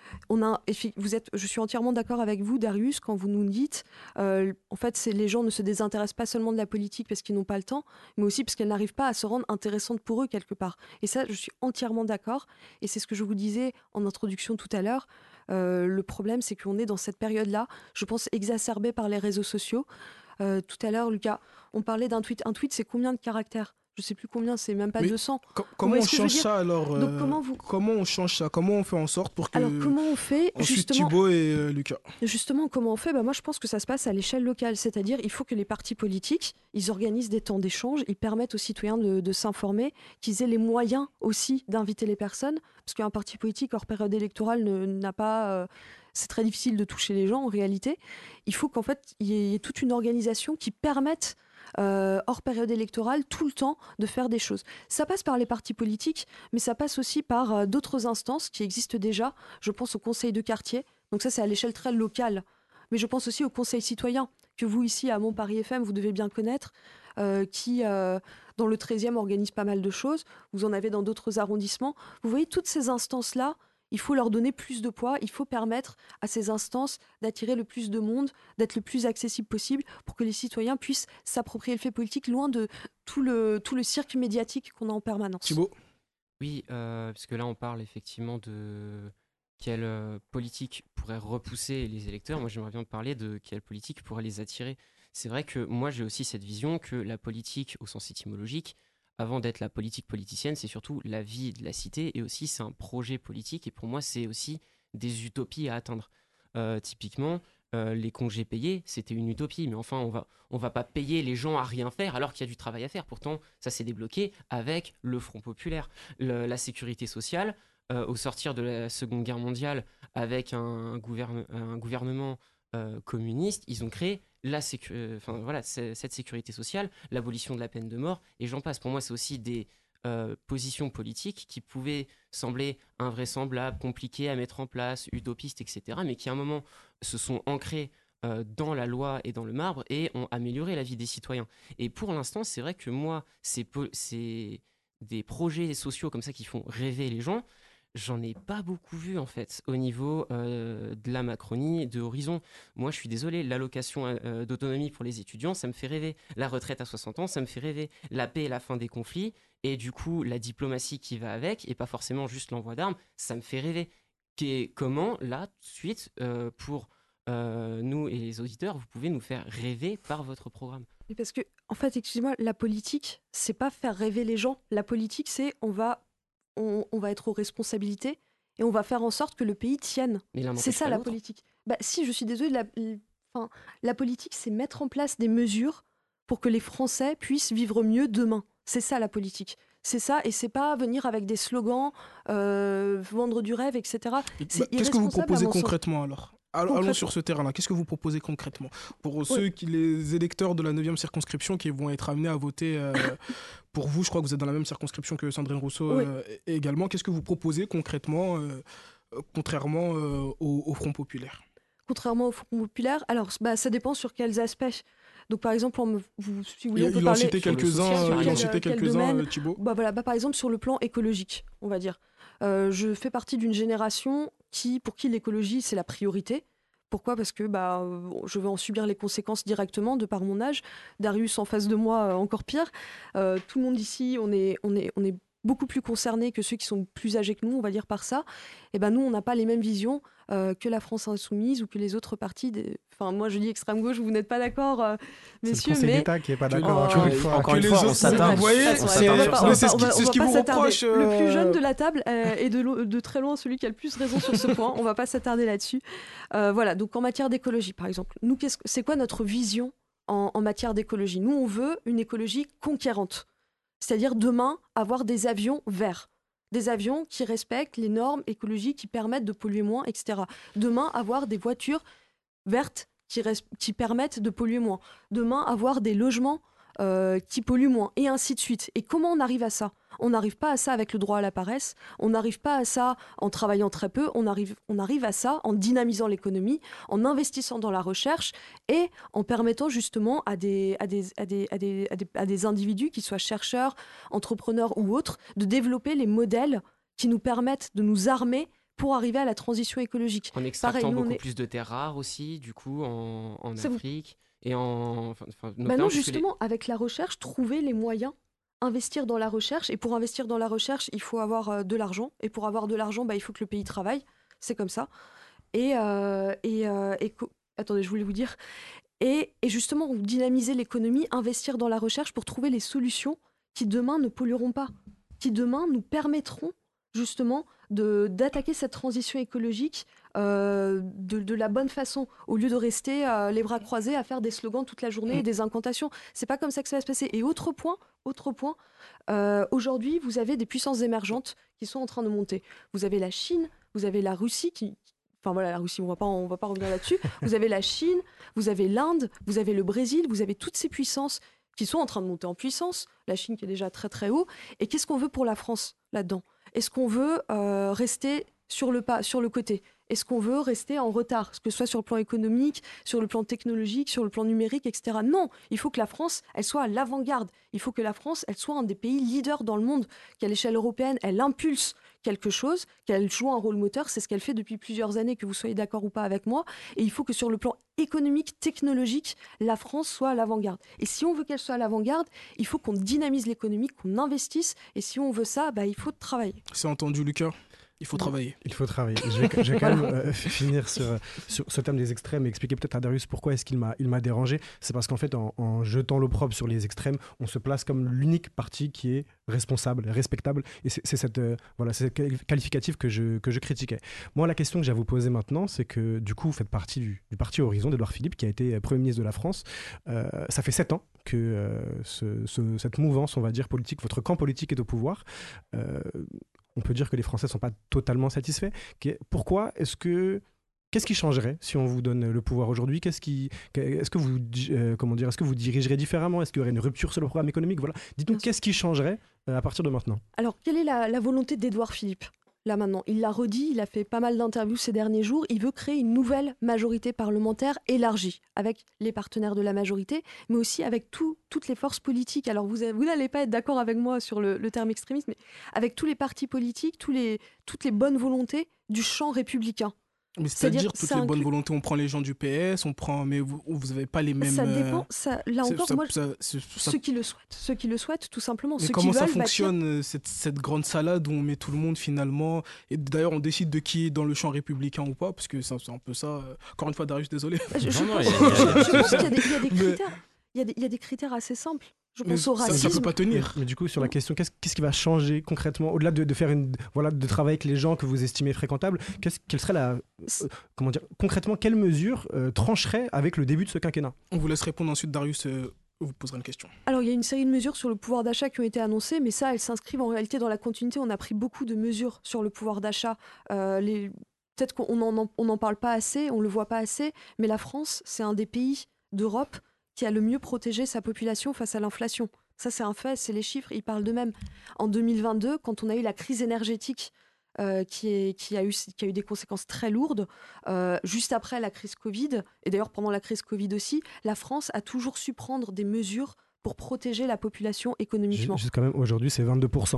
Je suis entièrement d'accord avec vous, Darius, quand vous nous dites, en fait, les gens ne se désintéressent pas seulement de la politique parce qu'ils n'ont pas le temps, mais aussi parce qu'elle n'arrive pas à se rendre intéressante pour eux quelque part. Et ça, je suis entièrement d'accord. Et c'est ce que je vous disais en introduction tout à l'heure. Le problème, c'est qu'on est dans cette période-là, je pense, exacerbée par les réseaux sociaux. Tout à l'heure, Lucas, on parlait d'un tweet. Un tweet, c'est combien de caractères ? Je ne sais plus combien, c'est même pas 200. Comment on change ça alors Donc, comment on change ça ? Comment on fait en sorte pour que... Alors, comment on fait Ensuite, Thibaut et Lucas. Justement, comment on fait ? Moi, je pense que ça se passe à l'échelle locale. C'est-à-dire, il faut que les partis politiques, ils organisent des temps d'échange, ils permettent aux citoyens de s'informer, qu'ils aient les moyens aussi d'inviter les personnes. Parce qu'un parti politique hors période électorale n'a pas... c'est très difficile de toucher les gens, en réalité. Il faut qu'en fait, il y ait toute une organisation qui permette... hors période électorale, tout le temps de faire des choses. Ça passe par les partis politiques, mais ça passe aussi par d'autres instances qui existent déjà. Je pense au conseil de quartier, donc ça c'est à l'échelle très locale. Mais je pense aussi au conseil citoyen, que vous ici à Mon Paris FM, vous devez bien connaître, qui dans le 13e organise pas mal de choses. Vous en avez dans d'autres arrondissements. Vous voyez, toutes ces instances-là, il faut leur donner plus de poids, il faut permettre à ces instances d'attirer le plus de monde, d'être le plus accessible possible pour que les citoyens puissent s'approprier le fait politique loin de tout le cirque médiatique qu'on a en permanence. Thibaut ? Oui, parce que là on parle effectivement de quelle politique pourrait repousser les électeurs. Moi j'aimerais bien parler de quelle politique pourrait les attirer. C'est vrai que moi j'ai aussi cette vision que la politique au sens étymologique, avant d'être la politique politicienne, c'est surtout la vie de la cité et aussi c'est un projet politique et pour moi c'est aussi des utopies à atteindre. Typiquement, les congés payés, c'était une utopie, mais enfin on va pas payer les gens à rien faire alors qu'il y a du travail à faire. Pourtant, ça s'est débloqué avec le Front populaire, la sécurité sociale. Au sortir de la Seconde Guerre mondiale, avec un gouvernement communiste, ils ont créé cette sécurité sociale, l'abolition de la peine de mort, et j'en passe. Pour moi, c'est aussi des positions politiques qui pouvaient sembler invraisemblables, compliquées à mettre en place, utopistes, etc., mais qui à un moment se sont ancrées dans la loi et dans le marbre et ont amélioré la vie des citoyens. Et pour l'instant, c'est vrai que moi, c'est des projets sociaux comme ça qui font rêver les gens. J'en ai pas beaucoup vu en fait au niveau de la Macronie, de Horizon. Moi je suis désolé, l'allocation d'autonomie pour les étudiants, ça me fait rêver. La retraite à 60 ans, ça me fait rêver. La paix et la fin des conflits, et du coup la diplomatie qui va avec, et pas forcément juste l'envoi d'armes, ça me fait rêver. Comment là, tout de suite, pour nous et les auditeurs, vous pouvez nous faire rêver par votre programme ? Parce que, en fait, excusez-moi, la politique, c'est pas faire rêver les gens. La politique, c'est on va être aux responsabilités et on va faire en sorte que le pays tienne. C'est ça la politique. Si, je suis désolée, la politique, c'est mettre en place des mesures pour que les Français puissent vivre mieux demain. C'est ça la politique. C'est ça, et c'est pas venir avec des slogans, vendre du rêve, etc. Qu'est-ce que vous proposez concrètement alors ? Allons sur ce terrain-là. Qu'est-ce que vous proposez concrètement pour les électeurs de la 9e circonscription qui vont être amenés à voter pour vous? Je crois que vous êtes dans la même circonscription que Sandrine Rousseau également. Qu'est-ce que vous proposez concrètement, contrairement au Front populaire? Contrairement au Front populaire, alors ça dépend sur quels aspects. Donc par exemple, si vous voulez, on peut Il en parler citait quelques-uns, Thibaut. Par exemple, sur le plan écologique, on va dire. Je fais partie d'une génération pour qui l'écologie, c'est la priorité. Pourquoi ? Parce que je vais en subir les conséquences directement de par mon âge. Darius en face de moi, encore pire. Tout le monde ici, on est beaucoup plus concernés que ceux qui sont plus âgés que nous, on va dire par ça. Et nous, on n'a pas les mêmes visions que la France insoumise ou que les autres partis. Enfin, moi, je dis extrême gauche, vous n'êtes pas d'accord, messieurs. C'est le Conseil d'État qui n'est pas d'accord. Encore une fois, on s'attarde. Vous voyez, c'est ce qui vous reproche. Le plus jeune de la table est de très loin celui qui a le plus raison sur ce point. On ne va pas s'attarder là-dessus. Voilà, donc en matière d'écologie, par exemple, nous, c'est quoi notre vision en matière d'écologie ? Nous, on veut une écologie conquérante. C'est-à-dire demain, avoir des avions verts. Des avions qui respectent les normes écologiques, qui permettent de polluer moins, etc. Demain, avoir des voitures vertes qui permettent de polluer moins. Demain, avoir des logements qui polluent moins, et ainsi de suite. Et comment on arrive à ça ? On n'arrive pas à ça avec le droit à la paresse, on n'arrive pas à ça en travaillant très peu, on arrive à ça en dynamisant l'économie, en investissant dans la recherche et en permettant justement à des individus, qu'ils soient chercheurs, entrepreneurs ou autres, de développer les modèles qui nous permettent de nous armer pour arriver à la transition écologique. En extractant beaucoup plus de terres rares aussi, du coup, en Afrique. Et non, justement, avec la recherche, trouver les moyens, investir dans la recherche. Et pour investir dans la recherche, il faut avoir de l'argent. Et pour avoir de l'argent, il faut que le pays travaille. C'est comme ça. Attendez, je voulais vous dire. Et justement, dynamiser l'économie, investir dans la recherche pour trouver les solutions qui demain ne pollueront pas, qui demain nous permettront justement d'attaquer cette transition écologique de la bonne façon, au lieu de rester les bras croisés à faire des slogans toute la journée et des incantations. C'est pas comme ça que ça va se passer. Et autre point, aujourd'hui, vous avez des puissances émergentes qui sont en train de monter. Vous avez la Chine, vous avez la Russie la Russie, on va pas revenir là-dessus. Vous avez la Chine, vous avez l'Inde, vous avez le Brésil, vous avez toutes ces puissances qui sont en train de monter en puissance. La Chine qui est déjà très très haut. Et qu'est-ce qu'on veut pour la France là-dedans ? Est-ce qu'on veut rester sur le côté ? Est-ce qu'on veut rester en retard, que ce soit sur le plan économique, sur le plan technologique, sur le plan numérique, etc. Non, il faut que la France, elle soit à l'avant-garde. Il faut que la France, elle soit un des pays leaders dans le monde, qu'à l'échelle européenne, elle impulse quelque chose, qu'elle joue un rôle moteur. C'est ce qu'elle fait depuis plusieurs années, que vous soyez d'accord ou pas avec moi. Et il faut que sur le plan économique, technologique, la France soit à l'avant-garde. Et si on veut qu'elle soit à l'avant-garde, il faut qu'on dynamise l'économie, qu'on investisse. Et si on veut ça, il faut travailler. C'est entendu, Lucas. Il faut travailler. Il faut travailler. Je vais quand même finir sur ce thème des extrêmes et expliquer peut-être à Darius pourquoi est-ce qu'il m'a dérangé. C'est parce qu'en fait, en jetant l'opprobre sur les extrêmes, on se place comme l'unique parti qui est responsable, respectable. Et c'est cette qualificatif que je critiquais. Moi, la question que j'ai à vous poser maintenant, c'est que du coup, vous faites partie du parti Horizon d'Édouard Philippe, qui a été Premier ministre de la France. Ça fait 7 ans que cette mouvance, on va dire, politique, votre camp politique est au pouvoir. On peut dire que les Français ne sont pas totalement satisfaits. Qu'est-ce qui changerait si on vous donne le pouvoir aujourd'hui ? Est-ce que vous dirigerez différemment ? Est-ce qu'il y aurait une rupture sur le programme économique ? Voilà. Dites-nous, qu'est-ce qui changerait à partir de maintenant ? Alors, quelle est la volonté d'Édouard Philippe ? Là maintenant, il l'a redit, il a fait pas mal d'interviews ces derniers jours, il veut créer une nouvelle majorité parlementaire élargie, avec les partenaires de la majorité, mais aussi avec toutes les forces politiques. Alors vous n'allez pas être d'accord avec moi sur le terme extrémiste, mais avec tous les partis politiques, toutes les bonnes volontés du champ républicain. Mais c'est-à-dire toutes les bonnes volontés, on prend les gens du PS, mais vous n'avez pas les mêmes... Ça dépend, là encore, ceux qui le souhaitent, tout simplement. Mais comment ça fonctionne, cette grande salade où on met tout le monde finalement, et d'ailleurs on décide de qui est dans le champ républicain ou pas, parce que c'est un peu ça... Encore une fois, Darius, désolé. Je pense qu'il y a des critères. Il y a des critères assez simples. Je pense au racisme. Ça ne peut pas tenir. Mais du coup, sur la question, qu'est-ce qui va changer concrètement, au-delà de faire de travailler avec les gens que vous estimez fréquentables, quelle serait concrètement, quelle mesure trancherait avec le début de ce quinquennat ? On vous laisse répondre ensuite, Darius. Vous poserez une question. Alors, il y a une série de mesures sur le pouvoir d'achat qui ont été annoncées, mais ça, elles s'inscrivent en réalité dans la continuité. On a pris beaucoup de mesures sur le pouvoir d'achat. peut-être qu'on n'en parle pas assez, on ne le voit pas assez, mais la France, c'est un des pays d'Europe qui a le mieux protégé sa population face à l'inflation. Ça, c'est un fait, c'est les chiffres, ils parlent d'eux-mêmes. En 2022, quand on a eu la crise énergétique qui a eu des conséquences très lourdes, juste après la crise Covid, et d'ailleurs pendant la crise Covid aussi, la France a toujours su prendre des mesures pour protéger la population économiquement. Juste quand même, aujourd'hui, c'est 22%.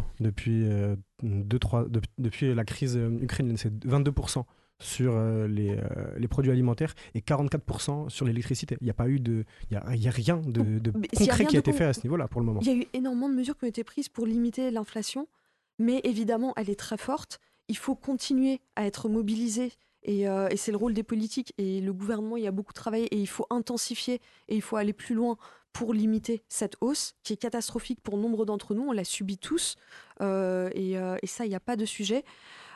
Depuis la crise ukrainienne, c'est 22% sur les produits alimentaires et 44% sur l'électricité. Il n'y a pas eu de... Il n'y a rien de concret qui a été fait à ce niveau-là pour le moment. Il y a eu énormément de mesures qui ont été prises pour limiter l'inflation, mais évidemment, elle est très forte. Il faut continuer à être mobilisé et c'est le rôle des politiques. Et le gouvernement y a beaucoup travaillé et il faut intensifier et il faut aller plus loin pour limiter cette hausse qui est catastrophique pour nombre d'entre nous. On l'a subi tous et ça, il n'y a pas de sujet.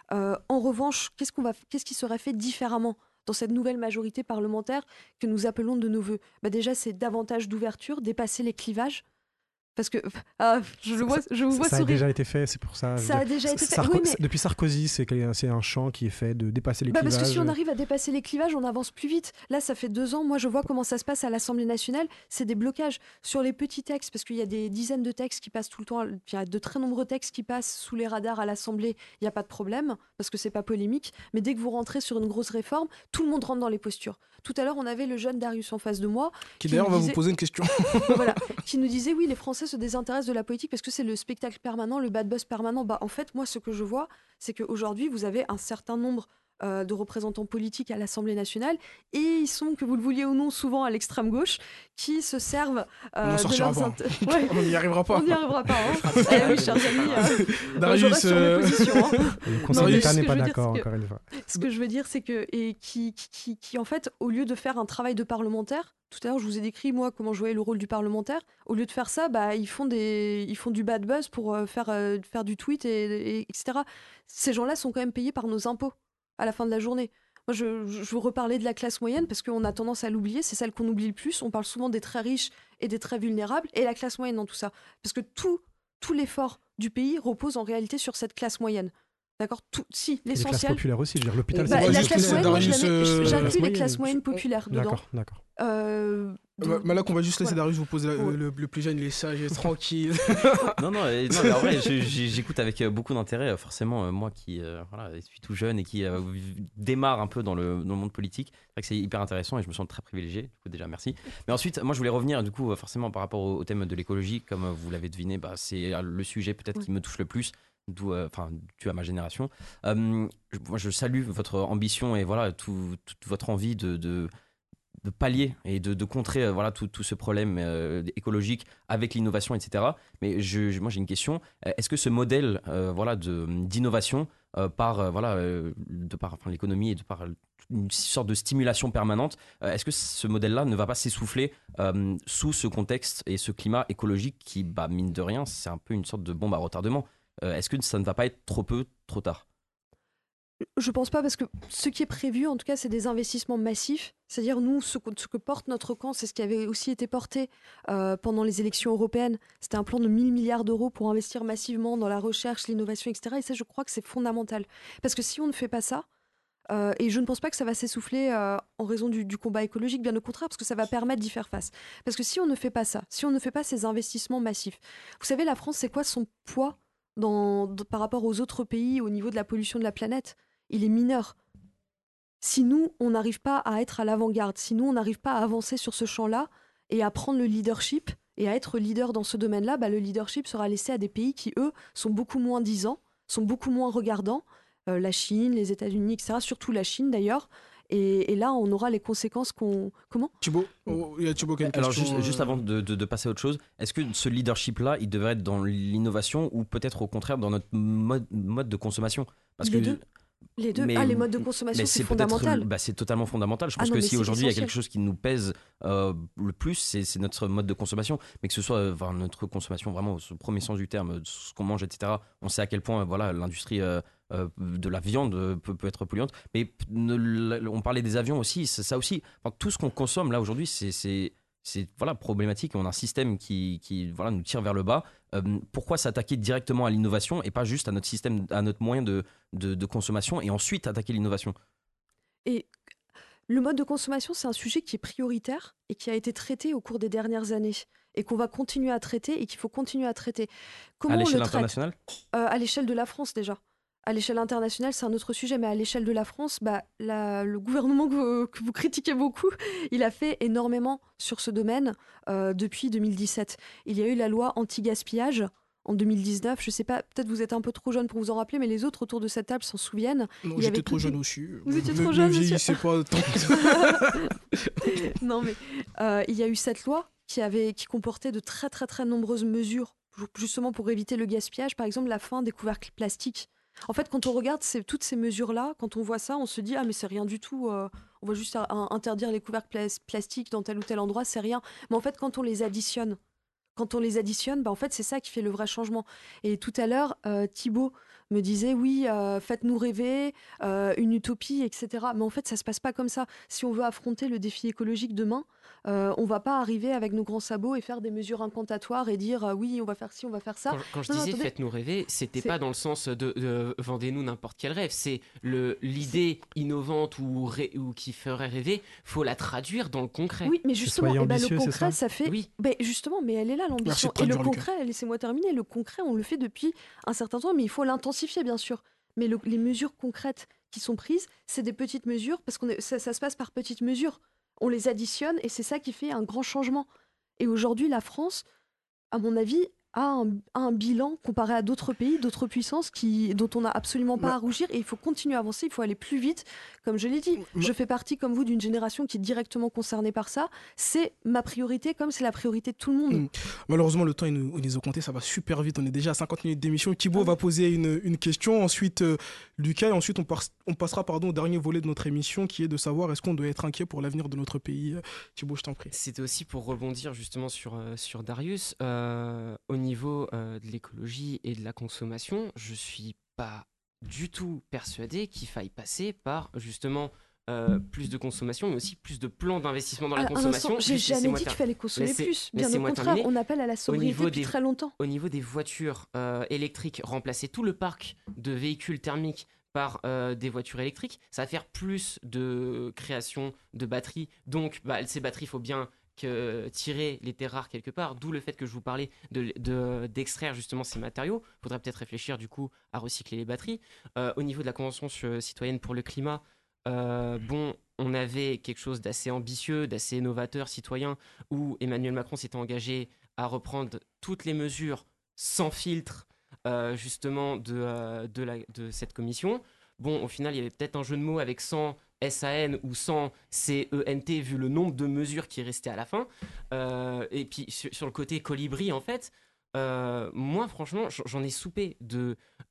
En revanche, qu'est-ce qui serait fait différemment dans cette nouvelle majorité parlementaire que nous appelons de nos voeux? Déjà, c'est davantage d'ouverture, dépasser les clivages. Parce que je vous vois sourire. Ça a déjà été fait, c'est pour ça. Ça a déjà été fait. Oui, mais... Depuis Sarkozy, c'est un champ qui est fait de dépasser les clivages. Parce que si on arrive à dépasser les clivages, on avance plus vite. Là, ça fait 2 ans. Moi, je vois comment ça se passe à l'Assemblée nationale. C'est des blocages sur les petits textes, parce qu'il y a des dizaines de textes qui passent tout le temps. Il y a de très nombreux textes qui passent sous les radars à l'Assemblée. Il n'y a pas de problème, parce que c'est pas polémique. Mais dès que vous rentrez sur une grosse réforme, tout le monde rentre dans les postures. Tout à l'heure, on avait le jeune Darius en face de moi. Qui d'ailleurs va vous poser une question. Voilà, qui nous disait, oui, les Français se désintéressent de la politique parce que c'est le spectacle permanent, le bad buzz permanent. En fait, moi, ce que je vois, c'est qu'aujourd'hui, vous avez un certain nombre de représentants politiques à l'Assemblée nationale et ils sont, que vous le vouliez ou non, souvent à l'extrême gauche, qui se servent de leurs Ouais. On n'y arrivera pas. On n'y arrivera pas. Oui, chers amis, Darius, je reste sur mes positions. Le Conseil d'État n'est pas d'accord, encore une fois. Ce que je veux dire, c'est que qui, en fait, au lieu de faire un travail de parlementaire, tout à l'heure, je vous ai décrit, moi, comment je voyais le rôle du parlementaire. Au lieu de faire ça, ils font du bad buzz pour faire du tweet, etc. Ces gens-là sont quand même payés par nos impôts à la fin de la journée. Moi, je vous reparler de la classe moyenne parce qu'on a tendance à l'oublier. C'est celle qu'on oublie le plus. On parle souvent des très riches et des très vulnérables et la classe moyenne dans tout ça. Parce que tout l'effort du pays repose en réalité sur cette classe moyenne. D'accord, l'essentiel. Les classes populaires aussi, je veux dire, l'hôpital, la classe moyenne, j'inclus les classes moyennes populaires dedans. D'accord. Malak, on va juste laisser Darius vous poser le plus jeune, il est sage, tranquille. non, mais en vrai, j'écoute avec beaucoup d'intérêt. Forcément, moi qui suis tout jeune et qui démarre un peu dans le monde politique, c'est vrai que c'est hyper intéressant et je me sens très privilégié. Du coup, déjà, merci. Mais ensuite, moi, je voulais revenir, du coup, forcément, par rapport au thème de l'écologie. Comme vous l'avez deviné, c'est le sujet peut-être qui me touche le plus. Dû à ma génération. Moi, je salue votre ambition et voilà toute votre envie de pallier et de contrer tout ce problème écologique avec l'innovation, etc. Mais moi, j'ai une question. Est-ce que ce modèle d'innovation par l'économie et de par une sorte de stimulation permanente, est-ce que ce modèle-là ne va pas s'essouffler sous ce contexte et ce climat écologique qui, mine de rien, c'est un peu une sorte de bombe à retardement? Est-ce que ça ne va pas être trop peu, trop tard? Je pense pas, parce que ce qui est prévu, en tout cas, c'est des investissements massifs. C'est-à-dire, nous, ce que porte notre camp, c'est ce qui avait aussi été porté pendant les élections européennes. C'était un plan de 1 000 milliards d'euros pour investir massivement dans la recherche, l'innovation, etc. Et ça, je crois que c'est fondamental. Parce que si on ne fait pas ça, et je ne pense pas que ça va s'essouffler en raison du combat écologique, bien au contraire, parce que ça va permettre d'y faire face. Parce que si on ne fait pas ça, si on ne fait pas ces investissements massifs, vous savez, la France, c'est quoi son poids par rapport aux autres pays au niveau de la pollution de la planète? Il est mineur. Si nous, on n'arrive pas à être à l'avant-garde, si nous, on n'arrive pas à avancer sur ce champ-là et à prendre le leadership et à être leader dans ce domaine-là, le leadership sera laissé à des pays qui, eux, sont beaucoup moins disants, sont beaucoup moins regardants. La Chine, les États-Unis, etc. Surtout la Chine, d'ailleurs. Et là, on aura les conséquences qu'on... Comment ? Thibaut, il y a Thibaut qui a une question. Alors, juste avant de passer à autre chose, est-ce que ce leadership-là, il devrait être dans l'innovation ou peut-être au contraire dans notre mode de consommation ? Parce les que... deux. Les deux. Les modes de consommation, c'est fondamental. C'est totalement fondamental. Je pense que si aujourd'hui il y a quelque chose qui nous pèse le plus, c'est notre mode de consommation. Mais que ce soit notre consommation vraiment au premier sens du terme, ce qu'on mange, etc. On sait à quel point l'industrie de la viande peut être polluante. Mais on parlait des avions aussi, ça aussi. Tout ce qu'on consomme là aujourd'hui, c'est problématique. On a un système qui nous tire vers le bas. Pourquoi s'attaquer directement à l'innovation et pas juste à notre système, à notre moyen de consommation et ensuite attaquer l'innovation? Et le mode de consommation, c'est un sujet qui est prioritaire et qui a été traité au cours des dernières années et qu'on va continuer à traiter et qu'il faut continuer à traiter. Comment À on l'échelle le traite internationale? À l'échelle de la France déjà. À l'échelle internationale, c'est un autre sujet, mais à l'échelle de la France, le gouvernement que vous critiquez beaucoup, il a fait énormément sur ce domaine depuis 2017. Il y a eu la loi anti-gaspillage en 2019. Je ne sais pas, peut-être vous êtes un peu trop jeune pour vous en rappeler, mais les autres autour de cette table s'en souviennent. Non, Il y j'étais avait trop toutes jeune les- aussi. Vous étiez Me- trop jeune, Me monsieur. vieillissez pas tant que Non, mais il y a eu cette loi qui comportait de très très très nombreuses mesures, justement pour éviter le gaspillage. Par exemple, la fin des couvercles plastiques. En fait, quand on regarde toutes ces mesures-là, quand on voit ça, on se dit ah mais c'est rien du tout. On va juste interdire les couvercles plastiques dans tel ou tel endroit, c'est rien. Mais en fait, quand on les additionne, en fait, c'est ça qui fait le vrai changement. Et tout à l'heure, Thibaut me disait, oui, faites-nous rêver, une utopie, etc. Mais en fait, ça se passe pas comme ça. Si on veut affronter le défi écologique demain, on va pas arriver avec nos grands sabots et faire des mesures incantatoires et dire, oui, on va faire ci, on va faire ça. Quand je Non, non, disais attendez. faites-nous rêver, c'était C'est- pas dans le sens de vendez-nous n'importe quel rêve. C'est l'idée innovante ou qui ferait rêver, faut la traduire dans le concret. Oui, mais justement, soyez le ambitieux, c'est concret, ça ça fait. Oui. Justement, mais elle est là, l'ambition. Merci de Et le traduire, Lucas. concret, laissez-moi terminer, le concret, on le fait depuis un certain temps, mais il faut l'intensifier, bien sûr. Mais les mesures concrètes qui sont prises, c'est des petites mesures, parce que ça se passe par petites mesures. On les additionne, et c'est ça qui fait un grand changement. Et aujourd'hui, la France, à mon avis, a un bilan comparé à d'autres pays, d'autres puissances dont on n'a absolument pas Ouais. à rougir, et il faut continuer à avancer, il faut aller plus vite. Comme je l'ai dit, je fais partie, comme vous, d'une génération qui est directement concernée par ça. C'est ma priorité, comme c'est la priorité de tout le monde. Mm. Malheureusement, le temps, il nous a compté, ça va super vite. On est déjà à 50 minutes d'émission. Thibaut va poser une question, ensuite Lucas, et ensuite on passera au dernier volet de notre émission, qui est de savoir est-ce qu'on doit être inquiet pour l'avenir de notre pays. Thibaut, je t'en prie. C'était aussi pour rebondir justement sur Darius. Au niveau de l'écologie et de la consommation, je suis pas du tout persuadé qu'il faille passer par justement plus de consommation, mais aussi plus de plans d'investissement dans la Un consommation. instant, j'ai Juste jamais laissez-moi dit qu'il fallait consommer laissez- plus. Bien au laissez-moi contraire, terminer. on appelle à la sobriété niveau depuis des- très longtemps. Au niveau des voitures électriques, remplacer tout le parc de véhicules thermiques par des voitures électriques, ça va faire plus de création de batteries. Donc, ces batteries, il faut bien tirer les terres rares quelque part, d'où le fait que je vous parlais d'extraire justement ces matériaux. Il faudrait peut-être réfléchir du coup à recycler les batteries. Au niveau de la Convention citoyenne pour le climat, on avait quelque chose d'assez ambitieux, d'assez novateur, citoyen, où Emmanuel Macron s'était engagé à reprendre toutes les mesures sans filtre justement de cette commission. Bon, au final, il y avait peut-être un jeu de mots avec 100 SAN ou 100 CENT vu le nombre de mesures qui restaient à la fin. Et puis sur le côté colibri, en fait, moi, franchement, j'en ai soupé de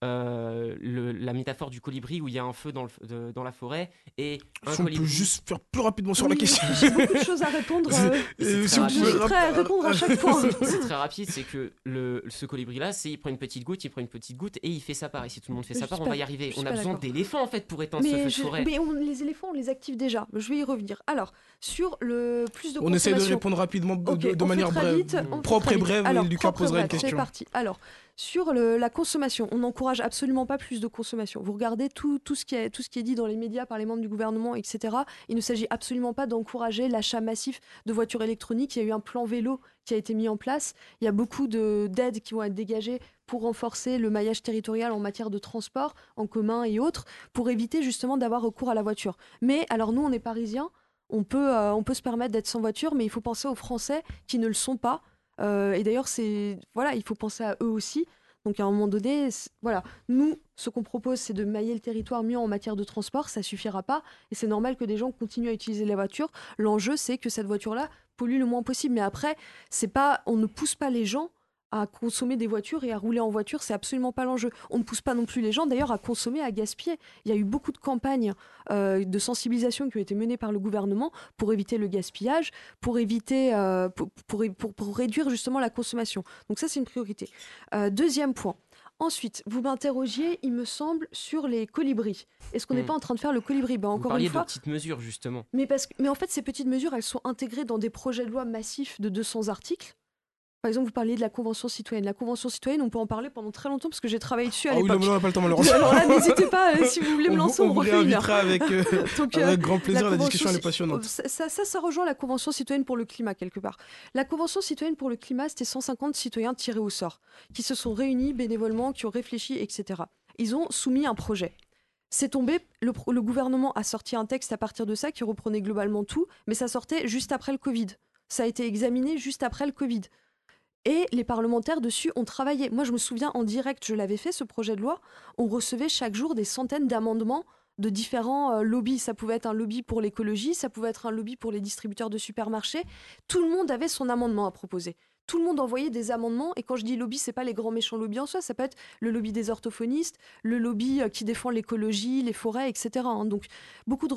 la métaphore du colibri où il y a un feu dans la forêt et un Si on peut colibri. juste faire plus rapidement sur la Oui, question. J'ai beaucoup de choses à répondre. C'est Si on très Je peut suis prêt à répondre à chaque point. C'est très rapide, c'est que ce colibri-là, il prend une petite goutte et il fait sa part. Et si tout le monde fait Je sa suis part, on pas- va y arriver. je suis On a pas besoin d'accord. d'éléphants en fait pour éteindre ce feu de forêt. Les éléphants, on les active déjà. Je vais y revenir. Alors, sur le plus de On essaie de consommation. répondre rapidement, Ok, de on manière fait très brève. vite, on fait Propre très et vite. brève, Alors, Lucas propre et posera une brève, question. C'est parti. Alors, sur la consommation, on n'encourage absolument pas plus de consommation. Vous regardez tout ce qui est dit dans les médias par les membres du gouvernement, etc. Il ne s'agit absolument pas d'encourager l'achat massif de voitures électroniques. Il y a eu un plan vélo qui a été mis en place. Il y a beaucoup d'aides qui vont être dégagées pour renforcer le maillage territorial en matière de transport en commun et autres, pour éviter justement d'avoir recours à la voiture. Mais alors nous, on est parisiens, on peut se permettre d'être sans voiture, mais il faut penser aux Français qui ne le sont pas. Et d'ailleurs, il faut penser à eux aussi. Donc à un moment donné, voilà, nous, ce qu'on propose, c'est de mailler le territoire mieux en matière de transport. Ça suffira pas, et c'est normal que des gens continuent à utiliser la voiture. L'enjeu, c'est que cette voiture-là pollue le moins possible. Mais après, on ne pousse pas les gens à consommer des voitures et à rouler en voiture, c'est absolument pas l'enjeu. On ne pousse pas non plus les gens d'ailleurs à consommer, à gaspiller. Il y a eu beaucoup de campagnes de sensibilisation qui ont été menées par le gouvernement pour éviter le gaspillage, pour éviter, pour réduire justement la consommation. Donc ça, c'est une priorité. Deuxième point. Ensuite, vous m'interrogiez, il me semble, sur les colibris. Est-ce qu'on n'est pas en train de faire le colibri? Vous Encore parliez une fois, de petites mesures justement. mais en fait, ces petites mesures, elles sont intégrées dans des projets de loi massifs de 200 articles. Par exemple, vous parliez de la Convention citoyenne. La Convention citoyenne, on peut en parler pendant très longtemps parce que j'ai travaillé dessus à Ah oui, l'époque. non, mais on n'a pas le temps malheureusement. Alors là, n'hésitez pas, si vous voulez me lancer, on vous refait une heure. réinvitera avec, Donc, avec grand plaisir, la Convention discussion elle est ci- passionnante. Ça rejoint la Convention citoyenne pour le climat, quelque part. La Convention citoyenne pour le climat, c'était 150 citoyens tirés au sort, qui se sont réunis bénévolement, qui ont réfléchi, etc. Ils ont soumis un projet. C'est tombé, le gouvernement a sorti un texte à partir de ça qui reprenait globalement tout, mais ça sortait juste après le Covid. Ça a été examiné juste après le Covid. Et les parlementaires dessus ont travaillé. Moi, je me souviens, en direct, je l'avais fait, ce projet de loi. On recevait chaque jour des centaines d'amendements de différents lobbies. Ça pouvait être un lobby pour l'écologie, ça pouvait être un lobby pour les distributeurs de supermarchés. Tout le monde avait son amendement à proposer. Tout le monde envoyait des amendements. Et quand je dis lobby, c'est pas les grands méchants lobbies en soi. Ça peut être le lobby des orthophonistes, le lobby qui défend l'écologie, les forêts, etc. Donc, beaucoup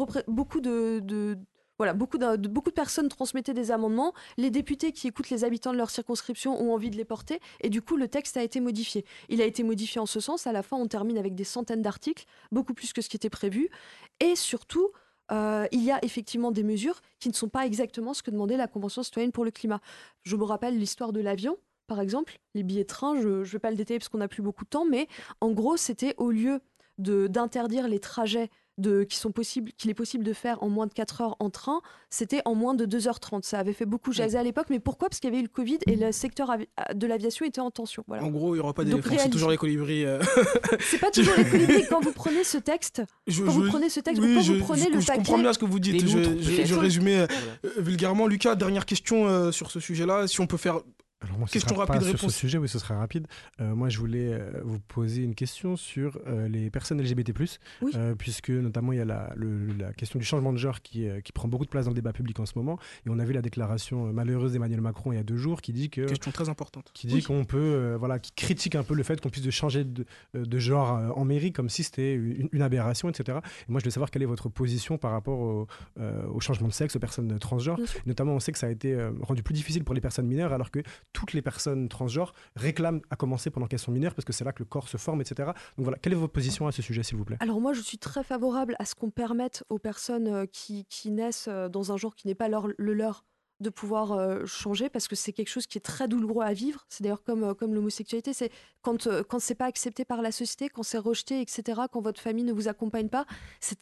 de personnes transmettaient des amendements. Les députés qui écoutent les habitants de leur circonscription ont envie de les porter. Et du coup, le texte a été modifié. Il a été modifié en ce sens. À la fin, on termine avec des centaines d'articles, beaucoup plus que ce qui était prévu. Et surtout, il y a effectivement des mesures qui ne sont pas exactement ce que demandait la Convention citoyenne pour le climat. Je me rappelle l'histoire de l'avion, par exemple. Les billets de train, je ne vais pas le détailler parce qu'on n'a plus beaucoup de temps, mais en gros, c'était au lieu d'interdire les trajets qu'il est possible de faire en moins de 4 heures en train, c'était en moins de 2h30. Ça avait fait beaucoup jaser à l'époque, mais pourquoi ? Parce qu'il y avait eu le Covid et le secteur de l'aviation était en tension. Voilà. En gros, il n'y aura pas Donc, d'éléphant, c'est toujours les colibris. C'est pas toujours les colibris. Quand vous prenez ce texte, vous prenez le je paquet... comprends bien ce que vous dites. Les loutres, Je peut-être. résumais Voilà. vulgairement. Lucas, dernière question sur ce sujet-là. Si on peut faire... Alors moi, ce Question sera pas rapide, sur réponse. ce sujet, oui, ce sera rapide. Moi, je voulais vous poser une question sur les personnes LGBT+, Oui. puisque notamment il y a la question du changement de genre qui prend beaucoup de place dans le débat public en ce moment. Et on a vu la déclaration malheureuse d'Emmanuel Macron il y a 2 jours qui dit Question très importante. qu'on peut, qui critique un peu le fait qu'on puisse changer de genre en mairie comme si c'était une aberration, etc. Et moi, je voulais savoir quelle est votre position par rapport au changement de sexe, aux personnes transgenres. Bien sûr. Notamment, on sait que ça a été rendu plus difficile pour les personnes mineures, alors que toutes les personnes transgenres réclament à commencer pendant qu'elles sont mineures, parce que c'est là que le corps se forme, etc. Donc voilà, quelle est votre position à ce sujet, s'il vous plaît ? Alors moi, je suis très favorable à ce qu'on permette aux personnes qui naissent dans un genre qui n'est pas le leur de pouvoir changer, parce que c'est quelque chose qui est très douloureux à vivre. C'est d'ailleurs comme l'homosexualité, c'est quand c'est pas accepté par la société, quand c'est rejeté, etc., quand votre famille ne vous accompagne pas,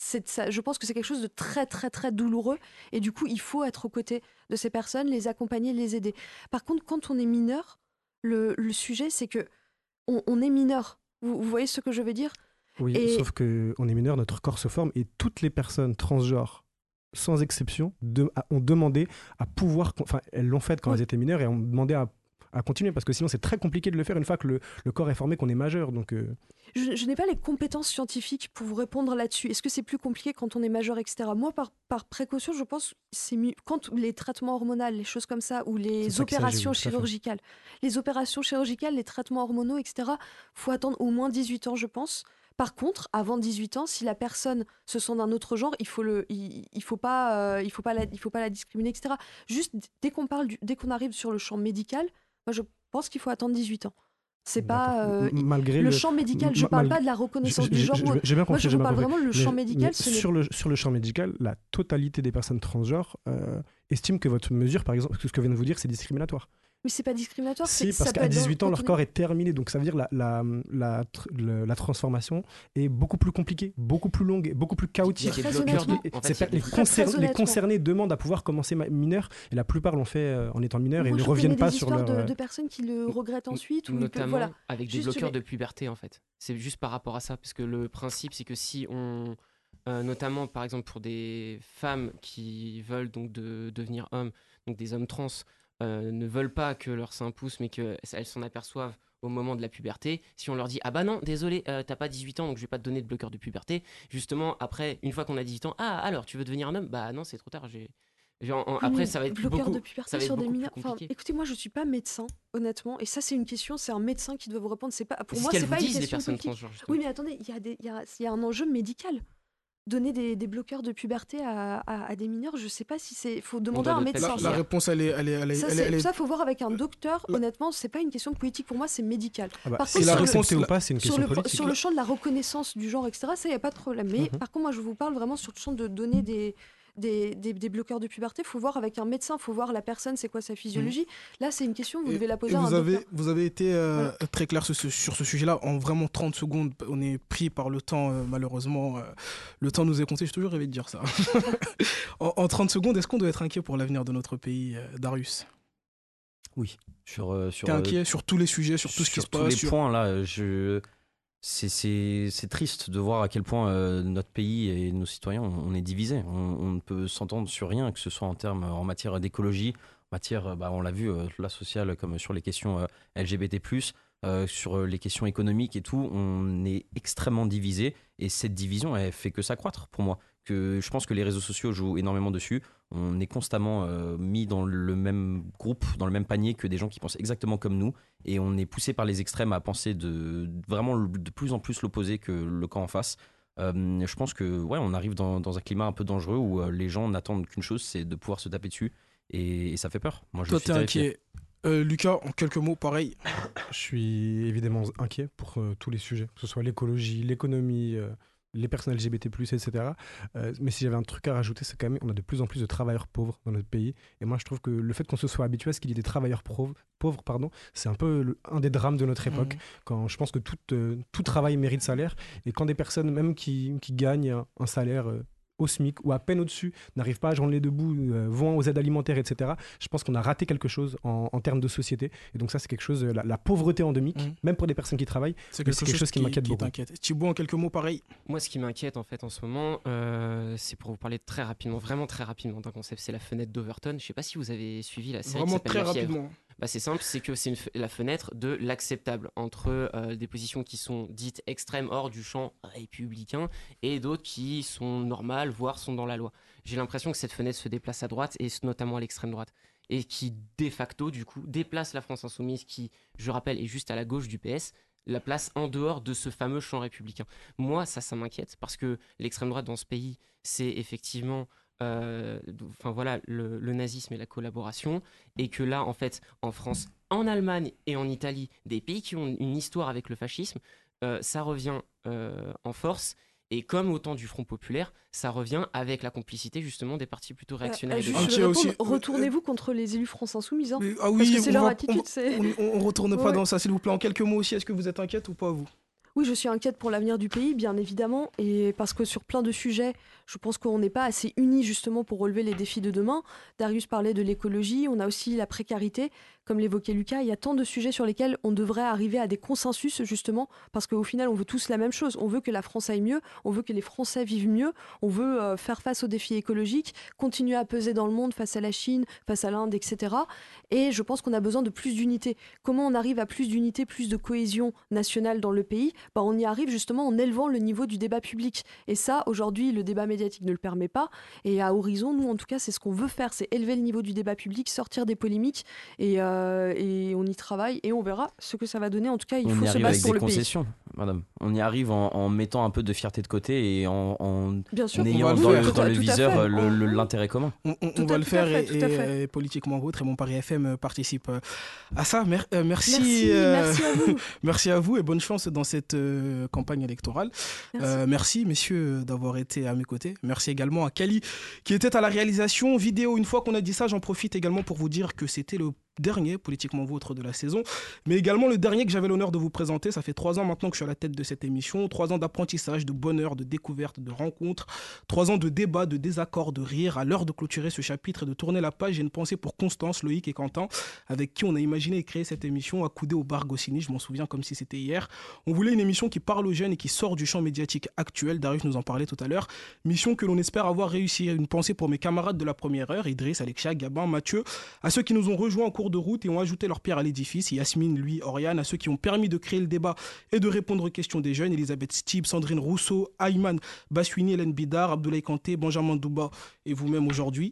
je pense que c'est quelque chose de très, très, très douloureux. Et du coup, il faut être aux côtés de ces personnes, les accompagner, les aider. Par contre, quand on est mineur, le sujet, c'est que on est mineur. Vous voyez ce que je veux dire ? Oui, Et- sauf qu'on est mineur, notre corps se forme, et toutes les personnes transgenres, sans exception, ont demandé à pouvoir... Enfin, elles l'ont fait quand Oui. elles étaient mineures, et ont demandé à continuer, parce que sinon c'est très compliqué de le faire une fois que le corps est formé, qu'on est majeur. Donc, Je n'ai pas les compétences scientifiques pour vous répondre là-dessus. Est-ce que c'est plus compliqué quand on est majeur, etc. Moi, par précaution, je pense que c'est mieux. Quand les traitements hormonaux, les choses comme ça, ou C'est les ça qu'il s'agit, opérations oui, tout à fait. chirurgicales, les traitements hormonaux, etc., faut attendre au moins 18 ans, je pense. Par contre, avant 18 ans, si la personne se sent d'un autre genre, il faut pas la discriminer, etc. Juste dès qu'on arrive sur le champ médical, moi je pense qu'il faut attendre 18 ans. C'est pas malgré le champ médical. Je parle pas de la reconnaissance du genre. J'ai bien compris. Moi, je j'ai vous bien parle compris. vraiment le champ médical. Sur le champ médical, la totalité des personnes transgenres estiment que votre mesure, par exemple, ce que vient de vous dire, c'est discriminatoire. Mais c'est pas discriminatoire. Si, ça parce peut qu'à être dans- 18 ans, quand leur on est- corps est terminé. Donc ça veut dire la transformation est beaucoup plus compliquée, beaucoup plus longue, et beaucoup plus chaotique. Il y a des Très bloqueurs honnêtement. en fait, il y a des- très Les honnêtement. concernés demandent à pouvoir commencer mineurs, et la plupart l'ont fait en étant mineurs et Moi, ne je reviennent connais pas des sur histoires leur... de personnes qui le regrettent ensuite. Notamment Voilà. avec des Juste, bloqueurs mais- de puberté en fait. C'est juste par rapport à ça, parce que le principe c'est que si on, notamment par exemple pour des femmes qui veulent donc devenir hommes, donc des hommes trans, ne veulent pas que leur sein pousse, mais qu'elles s'en aperçoivent au moment de la puberté, si on leur dit ah bah non désolé t'as pas 18 ans donc je vais pas te donner de bloqueur de puberté, justement après une fois qu'on a 18 ans, ah alors tu veux devenir un homme, bah non c'est trop tard, après ça va être bloqueur beaucoup de puberté ça va être sur des beaucoup plus mineurs. Enfin, compliqué. écoutez, moi, je suis pas médecin, honnêtement, et ça, c'est une question. C'est un médecin qui doit vous répondre. C'est pas pour C'est moi, ce qu'elles c'est vous pas une disent les question personnes politique. transgenres justement. Oui, mais attendez, il y a un enjeu médical. Donner des bloqueurs de puberté à des mineurs, je sais pas si c'est. Faut demander à un doit le médecin. faire. La réponse, elle est... Ça, faut voir avec un docteur. Honnêtement, c'est pas une question politique pour moi, c'est médical. Ah bah, Par si contre, la sur le- réponse est ou pas, c'est une Sur question le, politique. sur le champ de la reconnaissance du genre, etc., ça, il n'y a pas de problème. Mais par contre, moi, je vous parle vraiment sur le champ de donner des bloqueurs de puberté, il faut voir avec un médecin, il faut voir la personne, c'est quoi sa physiologie. Là, c'est une question, vous devez la poser à un docteur. Vous avez été Voilà. très clair sur ce sujet-là. En vraiment 30 secondes, on est pris par le temps, malheureusement. Le temps nous est compté, je suis toujours rêvé de dire ça. En 30 secondes, est-ce qu'on doit être inquiet pour l'avenir de notre pays, Darius? Oui. T'es inquiet sur tous les sujets, sur tout ce qui se passe? Sur tous les points, là, c'est triste de voir à quel point notre pays et nos citoyens, on est divisés. On ne peut s'entendre sur rien, que ce soit en matière d'écologie, en matière, on l'a vu, la sociale, comme sur les questions LGBT+, sur les questions économiques et tout. On est extrêmement divisés et cette division, elle fait que s'accroître pour moi. Je pense que les réseaux sociaux jouent énormément dessus. On est constamment mis dans le même groupe, dans le même panier que des gens qui pensent exactement comme nous. Et on est poussé par les extrêmes à penser vraiment de plus en plus l'opposé que le camp en face. Je pense que on arrive dans un climat un peu dangereux où les gens n'attendent qu'une chose, c'est de pouvoir se taper dessus. Et ça fait peur. Moi, Toi, t'es inquiet. Lucas, en quelques mots, pareil. Je suis évidemment inquiet pour tous les sujets, que ce soit l'écologie, l'économie, les personnes LGBT+, etc. Mais si j'avais un truc à rajouter, c'est quand même on a de plus en plus de travailleurs pauvres dans notre pays. Et moi, je trouve que le fait qu'on se soit habitué à ce qu'il y ait des travailleurs pauvres, c'est un peu un des drames de notre époque. Quand je pense que tout travail mérite salaire. Et quand des personnes, même qui gagnent un salaire au SMIC ou à peine au-dessus, n'arrivent pas à joindre les deux bouts, vont aux aides alimentaires, etc. Je pense qu'on a raté quelque chose en termes de société. Et donc ça, c'est quelque chose, la pauvreté endémique, même pour des personnes qui travaillent, c'est quelque chose qui m'inquiète beaucoup. Thibaut, en quelques mots, pareil. Moi, ce qui m'inquiète en fait en ce moment, c'est pour vous parler très rapidement, vraiment très rapidement d'un concept, c'est la fenêtre d'Overton. Je ne sais pas si vous avez suivi la série. Vraiment qui très La Fièvre. rapidement. C'est simple, c'est que c'est la fenêtre de l'acceptable entre des positions qui sont dites extrêmes hors du champ républicain et d'autres qui sont normales, voire sont dans la loi. J'ai l'impression que cette fenêtre se déplace à droite et notamment à l'extrême droite et qui de facto du coup déplace la France insoumise qui, je rappelle, est juste à la gauche du PS, la place en dehors de ce fameux champ républicain. Moi, ça m'inquiète parce que l'extrême droite dans ce pays, c'est effectivement le nazisme et la collaboration, et que là en fait en France, en Allemagne et en Italie, des pays qui ont une histoire avec le fascisme, ça revient en force. Et comme au temps du Front Populaire, ça revient avec la complicité justement des partis plutôt réactionnaires. Retournez-vous contre les élus France Insoumise. Hein, ah oui, parce que c'est leur attitude. On retourne pas dans ça, s'il vous plaît. En quelques mots aussi, est-ce que vous êtes inquiète ou pas, vous? Oui, je suis inquiète pour l'avenir du pays, bien évidemment, et parce que sur plein de sujets, je pense qu'on n'est pas assez unis justement pour relever les défis de demain. Darius parlait de l'écologie, on a aussi la précarité, comme l'évoquait Lucas. Il y a tant de sujets sur lesquels on devrait arriver à des consensus justement, parce qu'au final, on veut tous la même chose. On veut que la France aille mieux, on veut que les Français vivent mieux, on veut faire face aux défis écologiques, continuer à peser dans le monde face à la Chine, face à l'Inde, etc. Et je pense qu'on a besoin de plus d'unité. Comment on arrive à plus d'unité, plus de cohésion nationale dans le pays? On y arrive justement en élevant le niveau du débat public. Et ça, aujourd'hui, le débat médiatique ne le permet pas. Et à Horizon, nous, en tout cas, c'est ce qu'on veut faire, c'est élever le niveau du débat public, sortir des polémiques. Et on y travaille et on verra ce que ça va donner. En tout cas, il faut se battre pour le pays. Madame. On y arrive en mettant un peu de fierté de côté et en Bien sûr, ayant dans le viseur l'intérêt commun. On va le faire et politiquement vôtre et mon Paris FM participe à ça. Merci à vous. Merci à vous et bonne chance dans cette campagne électorale. Merci messieurs d'avoir été à mes côtés. Merci également à Kali qui était à la réalisation vidéo. Une fois qu'on a dit ça, j'en profite également pour vous dire que c'était le dernier politiquement vôtre de la saison, mais également le dernier que j'avais l'honneur de vous présenter. Ça fait 3 ans maintenant que je suis à la tête de cette émission, 3 ans d'apprentissage, de bonheur, de découverte, de rencontres, 3 ans de débats, de désaccords, de rires. À l'heure de clôturer ce chapitre et de tourner la page, j'ai une pensée pour Constance, Loïc et Quentin, avec qui on a imaginé et créé cette émission accoudée au bar Goscinny. Je m'en souviens comme si c'était hier. On voulait une émission qui parle aux jeunes et qui sort du champ médiatique actuel. Darius nous en parlait tout à l'heure. Mission que l'on espère avoir réussi. Une pensée pour mes camarades de la première heure, Idriss, Alexia, Gabin, Mathieu, à ceux qui nous ont rejoints en cours de route et ont ajouté leur pierre à l'édifice, Yasmine, lui, Oriane, à ceux qui ont permis de créer le débat et de répondre aux questions des jeunes, Elisabeth Stib, Sandrine Rousseau, Ayman Baswini, Hélène Bidar, Abdoulaye Kanté, Benjamin Douba et vous-même aujourd'hui.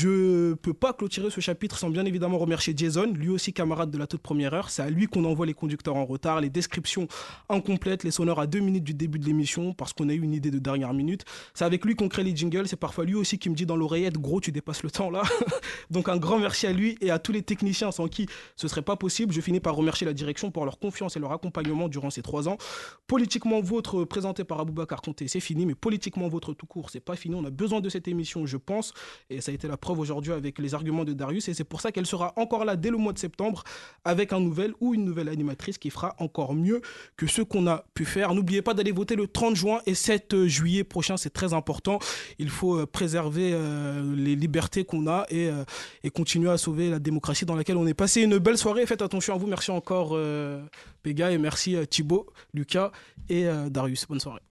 Je peux pas clôturer ce chapitre sans bien évidemment remercier Jason, lui aussi camarade de la toute première heure. C'est à lui qu'on envoie les conducteurs en retard, les descriptions incomplètes, les sonores à 2 minutes du début de l'émission parce qu'on a eu une idée de dernière minute. C'est avec lui qu'on crée les jingles, c'est parfois lui aussi qui me dit dans l'oreillette, gros tu dépasses le temps là. Donc un grand merci à lui et à tous les techniciens politiciens sans qui ce serait pas possible. Je finis par remercier la direction pour leur confiance et leur accompagnement durant ces 3 ans. Politiquement Vôtre, présenté par Aboubacar Konté, c'est fini, mais Politiquement Vôtre tout court, c'est pas fini. On a besoin de cette émission, je pense, et ça a été la preuve aujourd'hui avec les arguments de Darius, et c'est pour ça qu'elle sera encore là dès le mois de septembre avec un nouvel ou une nouvelle animatrice qui fera encore mieux que ce qu'on a pu faire. N'oubliez pas d'aller voter le 30 juin et 7 juillet prochain, c'est très important. Il faut préserver les libertés qu'on a et continuer à sauver la démocratie dans laquelle on est. Passé une belle soirée, faites attention à vous. Merci encore Péga, et merci Thibaut, Lucas et Darius. Bonne soirée.